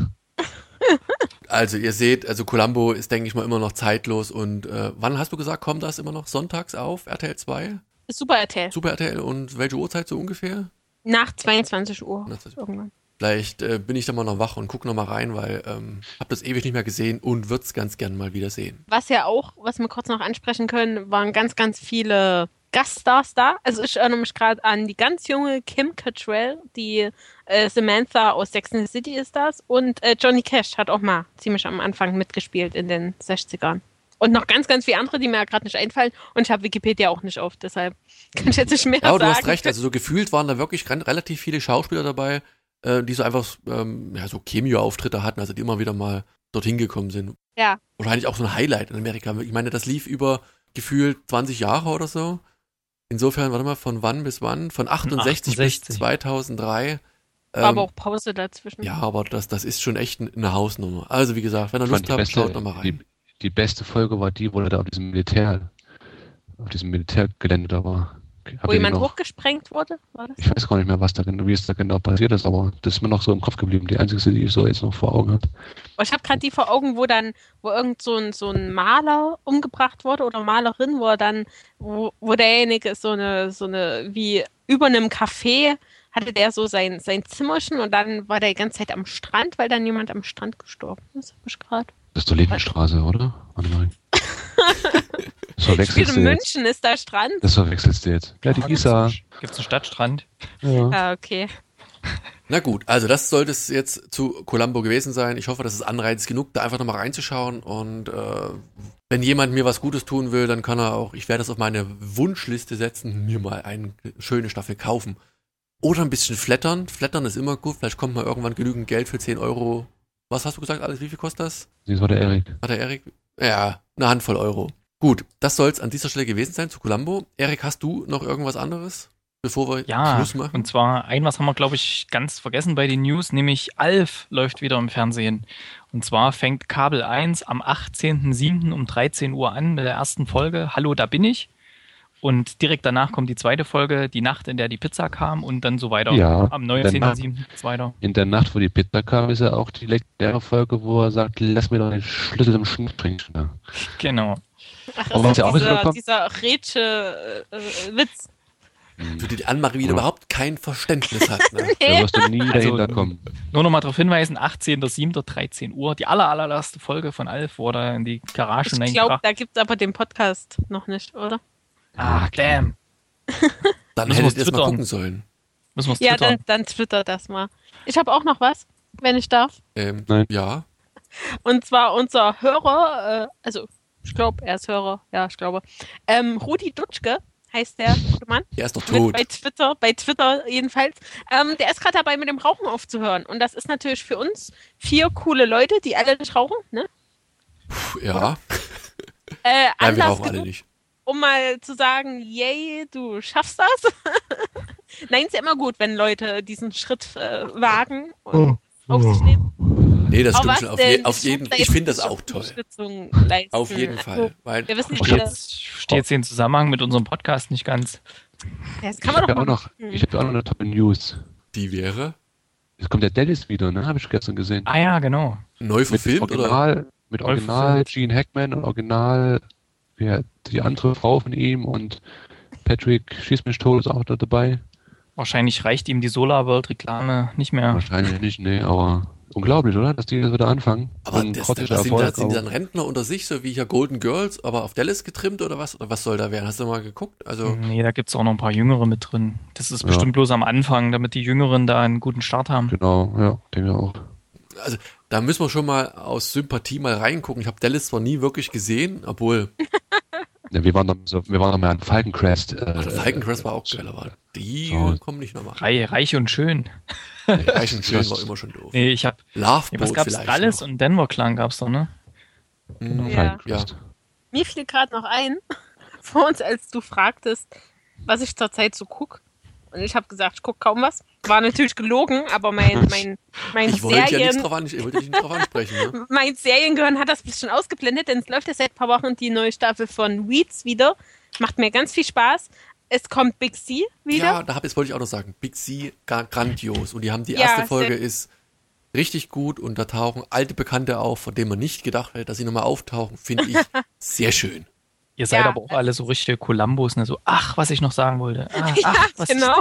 Also ihr seht, also Columbo ist, denke ich mal, immer noch zeitlos. Und wann hast du gesagt, kommt das immer noch sonntags auf RTL 2? Super RTL. Super RTL. Und welche Uhrzeit so ungefähr? Nach 22 Uhr. Nach 22 Uhr. Irgendwann. Vielleicht bin ich da mal noch wach und gucke noch mal rein, weil habe das ewig nicht mehr gesehen und würde es ganz gern mal wieder sehen. Was wir kurz noch ansprechen können, waren ganz, ganz viele Gaststars da. Also ich erinnere mich gerade an die ganz junge Kim Cattrall, die Samantha aus Sex and the City ist das. Und Johnny Cash hat auch mal ziemlich am Anfang mitgespielt in den 60ern. Und noch ganz, ganz viele andere, die mir ja gerade nicht einfallen. Und ich habe Wikipedia auch nicht auf, deshalb kann ich jetzt nicht mehr Ja, aber sagen. du hast recht. Also so gefühlt waren da wirklich relativ viele Schauspieler dabei, die so einfach so Cameo-Auftritte hatten, also die immer wieder mal dorthin gekommen sind. Ja. Wahrscheinlich auch so ein Highlight in Amerika. Ich meine, das lief über gefühlt 20 Jahre oder so. Insofern, warte mal, von wann bis wann? Von 68 bis 2003. War aber auch Pause dazwischen. Ja, aber das ist schon echt eine Hausnummer. Also wie gesagt, wenn ihr Lust habt, schaut noch mal rein. Die beste Folge war die, wo er da auf diesem Militärgelände da war. Wo jemand hochgesprengt wurde? War das? Ich weiß gar nicht mehr, wie es da genau passiert ist, aber das ist mir noch so im Kopf geblieben. Die einzige, die ich so jetzt noch vor Augen habe. Ich habe gerade die vor Augen, wo irgend so ein Maler umgebracht wurde oder Malerin, wo derjenige so eine, wie über einem Café hatte der so sein Zimmerchen und dann war der die ganze Zeit am Strand, weil dann jemand am Strand gestorben ist, hab ich gerade. Das ist doch Lindenstraße, oder? Annemarie. Das Spiel verwechselst in du jetzt. München ist da Strand. Das verwechselst du jetzt. Ja, die Isar. Gibt's einen Stadtstrand? Ja. Ah, okay. Na gut, also das sollte es jetzt zu Columbo gewesen sein. Ich hoffe, das ist Anreiz genug, da einfach nochmal reinzuschauen. Und wenn jemand mir was Gutes tun will, dann kann er auch, ich werde das auf meine Wunschliste setzen, mir mal eine schöne Staffel kaufen. Oder ein bisschen flattern. Flattern ist immer gut. Vielleicht kommt mal irgendwann genügend Geld für 10 Euro. Was hast du gesagt, alles? Wie viel kostet das? Das war der Erik. Hat der Erik? Ja, eine Handvoll Euro. Gut, das soll es an dieser Stelle gewesen sein zu Columbo. Erik, hast du noch irgendwas anderes, bevor wir Schluss machen? Und zwar was haben wir, glaube ich, ganz vergessen bei den News, nämlich Alf läuft wieder im Fernsehen. Und zwar fängt Kabel 1 am 18.07. um 13 Uhr an mit der ersten Folge. Hallo, da bin ich. Und direkt danach kommt die zweite Folge, die Nacht, in der die Pizza kam und dann so weiter. Ja, Am 19.07. weiter. In der Nacht, wo die Pizza kam, ist ja auch die legendäre Folge, wo er sagt, lass mir doch den Schlüssel im Schmuck bringen. Genau. Ach, Aber was ja auch nicht dieser, vorkommt? dieser Rätsche-Witz. Für die Anne-Marie wieder überhaupt kein Verständnis hat. Ne? Da wirst du nie Also, dahinter kommen. Nur noch mal darauf hinweisen, 18.07. 13 Uhr, die allererste Folge von Alf wurde in die Garage Ich glaube, hineingebracht. da gibt's aber den Podcast noch nicht, oder? Ah, damn. Dann Müssen hättet wir ihr es mal twittern. gucken sollen. Müssen wir es Ja, twittern. dann twittert das mal. Ich habe auch noch was, wenn ich darf. Nein. Ja. Und zwar unser Hörer, also ich glaube, er ist Hörer, ja, ich glaube. Rudi Dutschke heißt der gute Mann. Der ist doch tot. Bei Twitter jedenfalls. Der ist gerade dabei, mit dem Rauchen aufzuhören. Und das ist natürlich für uns 4 coole Leute, die alle nicht rauchen, ne? Puh, ja. Äh, Nein, wir Anlass rauchen alle genug, nicht. um mal zu sagen, yay, du schaffst das. Nein, ist ja immer gut, wenn Leute diesen Schritt wagen und auf sich nehmen. Nee, das Aber stimmt was schon. denn? Auf jeden, Da ich jetzt finde das nicht auch toll. Unterstützung leisten. Auf jeden Fall. Weil Wir wissen Ich nicht, verstehe jetzt den Zusammenhang mit unserem Podcast nicht ganz. das Ich kann man habe doch ja, mal auch noch eine tolle News. die wäre. Es kommt der Dallas wieder, ne? Habe ich gestern gesehen. Ah ja, genau. Neu verfilmt oder? Mit Neu Original verfilmt. Gene Hackman und Original die andere Frau von ihm und Patrick Schieß mich tot ist auch da dabei. Wahrscheinlich reicht ihm die Solar World Reklame nicht mehr. Wahrscheinlich nicht, nee, aber unglaublich, oder? Dass die das wieder anfangen. Aber Und das, trotzdem was sind, Erfolg, sind die aber- dann Rentner unter sich, so wie hier Golden Girls, aber auf Dallas getrimmt oder was? Oder was soll da werden? Hast du mal geguckt? Also, Nee, da gibt's auch noch ein paar Jüngere mit drin. Das ist Ja. bestimmt bloß am Anfang, damit die Jüngeren da einen guten Start haben. Genau, ja, denke ich auch. also da müssen wir schon mal aus Sympathie mal reingucken. Ich habe Dallas zwar nie wirklich gesehen, obwohl Ja, wir waren noch mal an Falcon Crest. Falcon Crest war auch geil, aber die so. kommen nicht nochmal. Reich und schön. Reich und schön war immer schon doof. Nee, ich hab. Love Nee, was Boat gab's? vielleicht Dallas noch. und Denver Clan gab's doch, ne? Mhm. Ja. Falcon Crest. Mir fiel gerade noch ein, vor uns, als du fragtest, was ich zurzeit so guck. Und ich habe gesagt, ich gucke kaum was. War natürlich gelogen, aber mein Ich wollte ja nichts Serien, drauf ich wollte dich nicht drauf ansprechen. Ne? mein Seriengehirn hat das ein bisschen ausgeblendet, denn es läuft ja seit ein paar Wochen die neue Staffel von Weeds wieder. Macht mir ganz viel Spaß. Es kommt Big C wieder. Ja, wollte ich auch noch sagen. Big C, grandios. Und die haben die Ja, erste sehr- Folge ist richtig gut und da tauchen alte Bekannte auf, von denen man nicht gedacht hätte, dass sie nochmal auftauchen. Finde ich sehr schön. Ihr seid Ja. aber auch alle so richtige Columbus, ne? So, ach, was ich noch sagen wollte. Was Genau.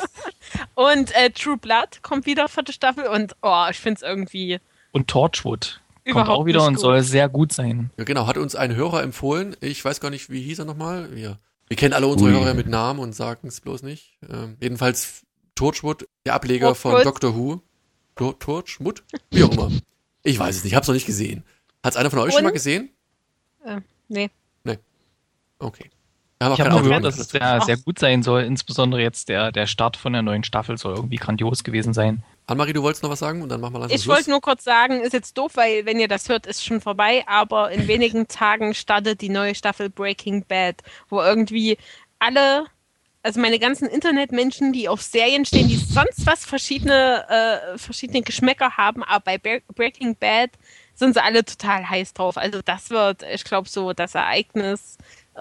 Und True Blood kommt wieder, 4. Staffel. Und ich finde es irgendwie Und Torchwood kommt überhaupt auch wieder nicht und gut. soll sehr gut sein. Ja, genau, hat uns ein Hörer empfohlen. Ich weiß gar nicht, wie hieß er nochmal. Wir kennen alle unsere Ui. Hörer mit Namen und sagen es bloß nicht. Jedenfalls Torchwood, der Ableger von Torchwood. Doctor Who. Torchwood? Wie auch immer. Ich weiß es nicht, hab's noch nicht gesehen. Hat's einer von euch schon Und? mal gesehen? Nee. Okay. Wir haben auch Ich habe keine nur gehört, Autoren dass es dazu. sehr gut sein soll. Insbesondere jetzt der Start von der neuen Staffel soll irgendwie grandios gewesen sein. Annemarie, du wolltest noch was sagen und dann machen wir langsam Ich Schluss. wollte nur kurz sagen, ist jetzt doof, weil wenn ihr das hört, ist schon vorbei, aber in wenigen Tagen startet die neue Staffel Breaking Bad, wo irgendwie alle, also meine ganzen Internetmenschen, die auf Serien stehen, die sonst was verschiedene Geschmäcker haben, aber bei Breaking Bad sind sie alle total heiß drauf. Also das wird, ich glaube, so das Ereignis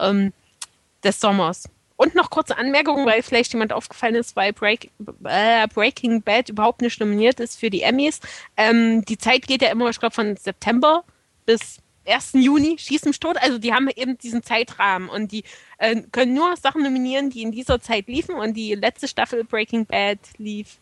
des Sommers. Und noch kurze Anmerkung, weil vielleicht jemand aufgefallen ist, weil Breaking Bad überhaupt nicht nominiert ist für die Emmys. Die Zeit geht ja immer, ich glaube, von September bis 1. Juni, schieß mich tot. Also die haben eben diesen Zeitrahmen und die können nur Sachen nominieren, die in dieser Zeit liefen. Und die letzte Staffel Breaking Bad lief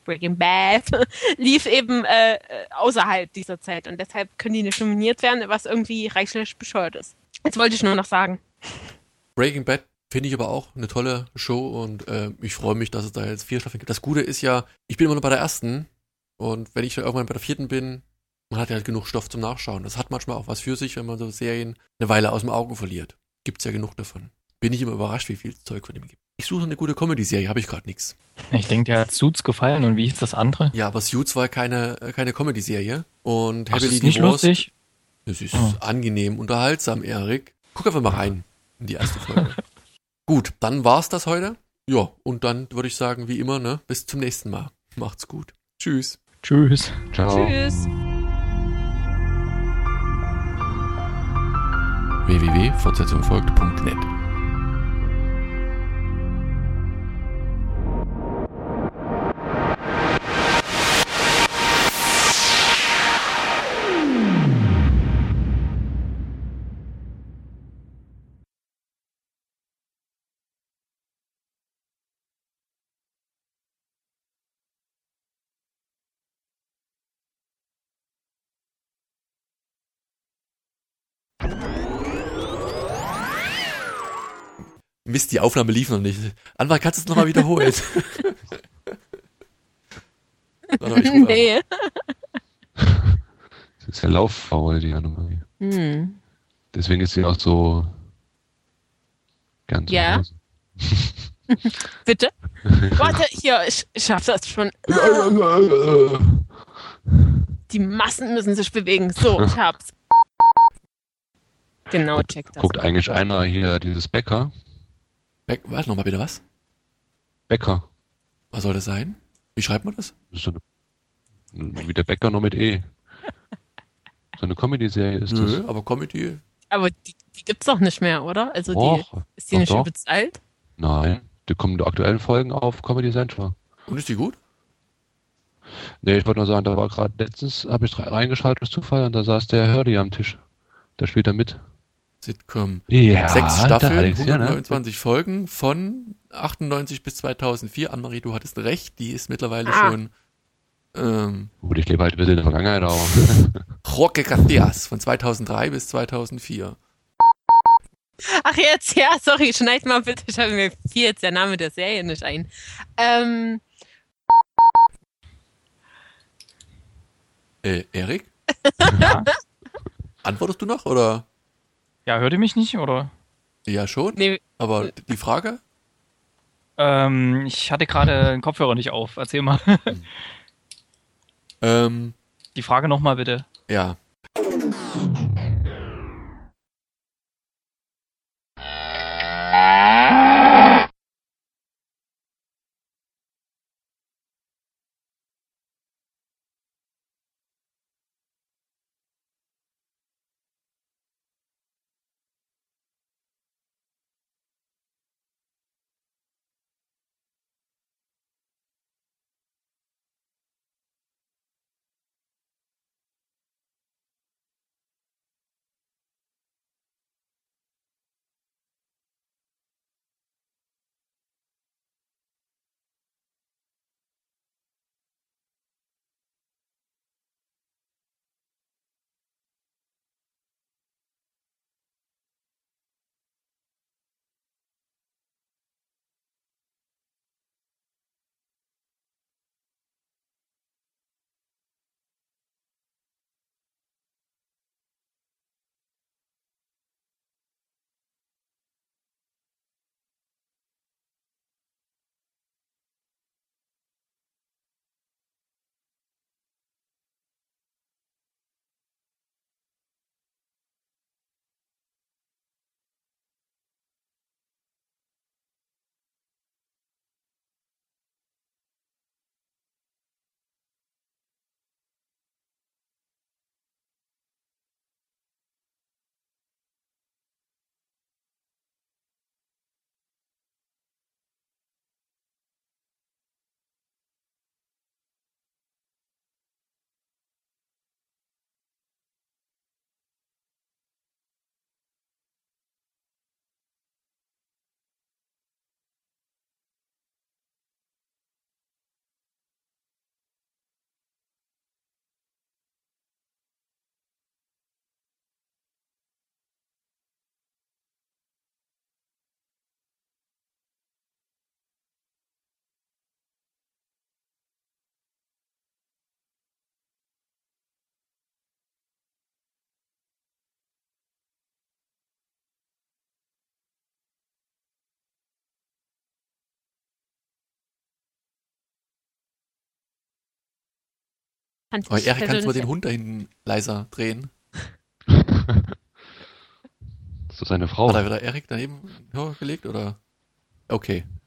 eben außerhalb dieser Zeit. Und deshalb können die nicht nominiert werden, was irgendwie reichlich bescheuert ist. Jetzt wollte ich nur noch sagen. Breaking Bad finde ich aber auch eine tolle Show und ich freue mich, dass es da jetzt 4 Staffeln gibt. Das Gute ist ja, ich bin immer nur bei der ersten und wenn ich dann irgendwann bei der 4. bin, man hat ja halt genug Stoff zum Nachschauen. Das hat manchmal auch was für sich, wenn man so Serien eine Weile aus dem Auge verliert. Gibt's ja genug davon. Bin ich immer überrascht, wie viel Zeug von dem gibt. Ich suche eine gute Comedy-Serie, habe ich gerade nichts. Ich denke, dir hat Suits gefallen. Und wie ist das andere? Ja, aber Suits war keine Comedy-Serie und Ach, das Heavily ist nicht Divorced, lustig. das ist Oh. angenehm, unterhaltsam, Erik. Guck einfach mal rein in die erste Folge. Gut, dann war's das heute. Ja, und dann würde ich sagen, wie immer, ne, bis zum nächsten Mal. Macht's gut. Tschüss. Tschüss. Ciao. Tschüss. www.fortsetzungfolgt.net Mist, die Aufnahme lief noch nicht. Anwar, kannst du es nochmal wiederholen? Warte mal, ich rufe Nee. Das ist ja lauffaul, die Annemarie. Deswegen ist sie auch so ganz Ja. Bitte? Warte, hier, ich schaff das schon. Die Massen müssen sich bewegen. So, ich hab's. Genau, check das. Guckt eigentlich einer hier dieses Bäcker? Warte nochmal bitte, was? Bäcker. Was soll das sein? Wie schreibt man das? Das ist so wie der Bäcker nur mit E. So eine Comedy-Serie ist das. aber Comedy. Aber die gibt's doch nicht mehr, oder? Also Och, ist die nicht doch. übelst alt? Nein, die kommen die aktuellen Folgen auf Comedy Central. Und ist die gut? Nee, ich wollte nur sagen, da war gerade letztens, habe ich reingeschaltet aus Zufall und da saß der Hurley am Tisch. Da spielt er mit. Sitcom. Ja, 6 der Staffeln, Alex, ja, ne? 129 Folgen von 98 bis 2004. Annemarie, du hattest recht, die ist mittlerweile Ah. schon Gut, ich lebe halt ein bisschen in der Vergangenheit, aber Roque Castias von 2003 bis 2004. Ach jetzt, ja, sorry, schneid mal bitte, mir fiel jetzt der Name der Serie nicht ein. Erik, Ja, antwortest du noch oder? ja, hört ihr mich nicht, oder? Ja, schon. Nee, Aber die Frage? Ich hatte gerade den Kopfhörer nicht auf. Erzähl mal. Die Frage nochmal bitte. Ja. fand Oh, ich Erik, kannst du mal persönlich- den Hund da hinten leiser drehen? ist das seine Frau? Hat da wieder Erik daneben gelegt oder? Okay.